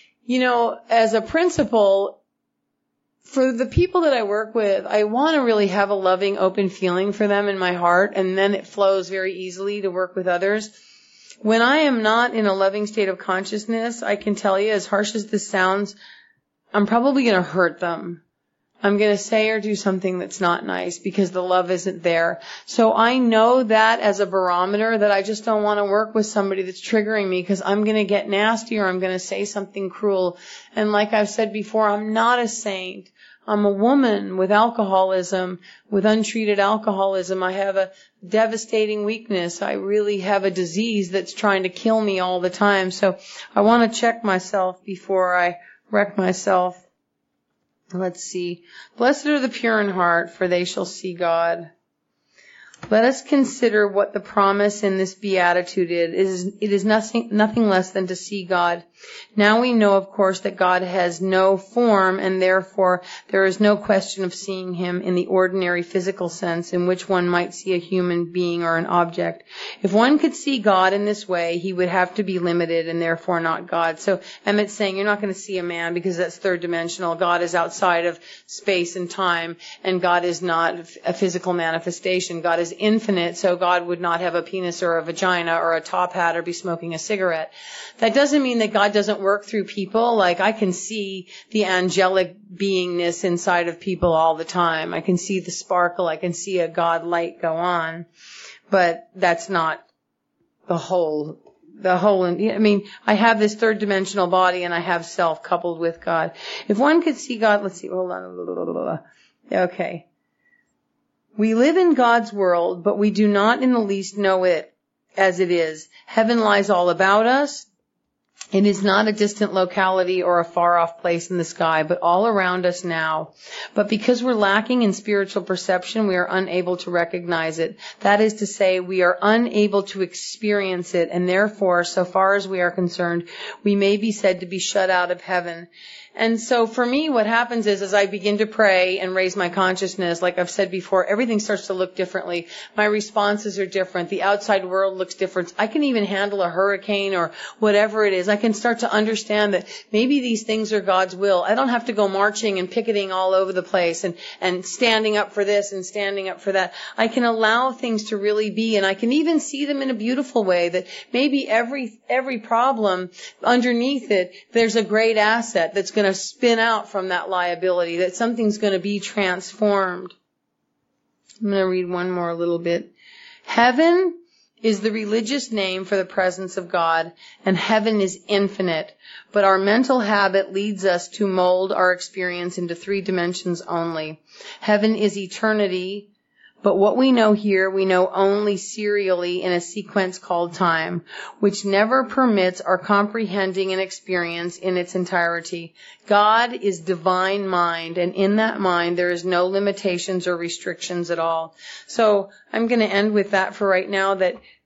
Speaker 2: As a principle, for the people that I work with, I want to really have a loving, open feeling for them in my heart, and then it flows very easily to work with others. When I am not in a loving state of consciousness, I can tell you, as harsh as this sounds, I'm probably going to hurt them. I'm going to say or do something that's not nice because the love isn't there. So I know that as a barometer that I just don't want to work with somebody that's triggering me, because I'm going to get nasty or I'm going to say something cruel. And like I've said before, I'm not a saint. I'm a woman with alcoholism, with untreated alcoholism. I have a devastating weakness. I really have a disease that's trying to kill me all the time. So I want to check myself before I wreck myself. Let's see. Blessed are the pure in heart, for they shall see God. Let us consider what the promise in this beatitude is. It is nothing less than to see God. Now we know, of course, that God has no form, and therefore there is no question of seeing him in the ordinary physical sense in which one might see a human being or an object. If one could see God in this way, he would have to be limited and therefore not God. So Emmett's saying you're not going to see a man because that's third dimensional. God is outside of space and time, and God is not a physical manifestation. God is infinite, so God would not have a penis or a vagina or a top hat or be smoking a cigarette. That doesn't mean that God doesn't work through people. Like, I can see the angelic beingness inside of people all the time. I can see the sparkle. I can see a God light go on. But that's not the whole, I have this third dimensional body and I have self coupled with God. If one could see God, let's see, hold on. Okay. We live in God's world, but we do not in the least know it as it is. Heaven lies all about us. It is not a distant locality or a far-off place in the sky, but all around us now. But because we're lacking in spiritual perception, we are unable to recognize it. That is to say, we are unable to experience it, and therefore, so far as we are concerned, we may be said to be shut out of heaven. And so for me, what happens is, as I begin to pray and raise my consciousness, like I've said before, everything starts to look differently. My responses are different. The outside world looks different. I can even handle a hurricane or whatever it is. I can start to understand that maybe these things are God's will. I don't have to go marching and picketing all over the place and standing up for this and standing up for that. I can allow things to really be, and I can even see them in a beautiful way, that maybe every problem underneath it, there's a great asset that's going to spin out from that liability, that something's going to be transformed. I'm going to read one more little bit. Heaven is the religious name for the presence of God, and heaven is infinite, but our mental habit leads us to mold our experience into 3 dimensions only. Heaven is eternity, but what we know here, we know only serially in a sequence called time, which never permits our comprehending an experience in its entirety. God is divine mind, and in that mind there is no limitations or restrictions at all. So I'm going to end with that for right now, that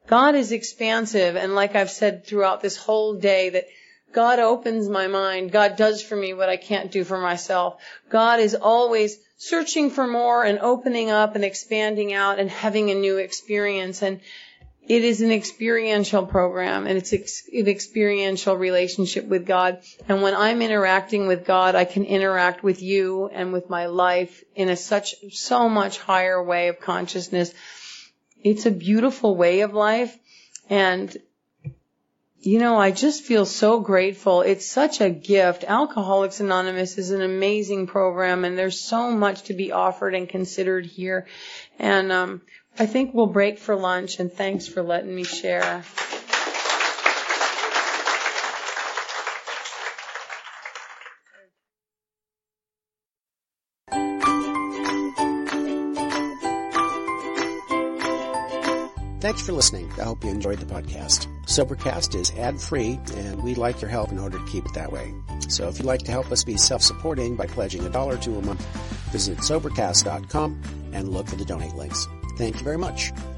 Speaker 2: God is expansive, and like I've said throughout this whole day, that God opens my mind. God does for me what I can't do for myself. God is always searching for more and opening up and expanding out and having a new experience. And it is an experiential program, and it's an experiential relationship with God. And when I'm interacting with God, I can interact with you and with my life in so much higher way of consciousness. It's a beautiful way of life. And I just feel so grateful. It's such a gift. Alcoholics Anonymous is an amazing program, and there's so much to be offered and considered here. And I think we'll break for lunch, and thanks for letting me share.
Speaker 1: Thanks for listening. I hope you enjoyed the podcast. Sobercast is ad-free, and we'd like your help in order to keep it that way. So if you'd like to help us be self-supporting by pledging $1 or $2 a month, visit Sobercast.com and look for the donate links. Thank you very much.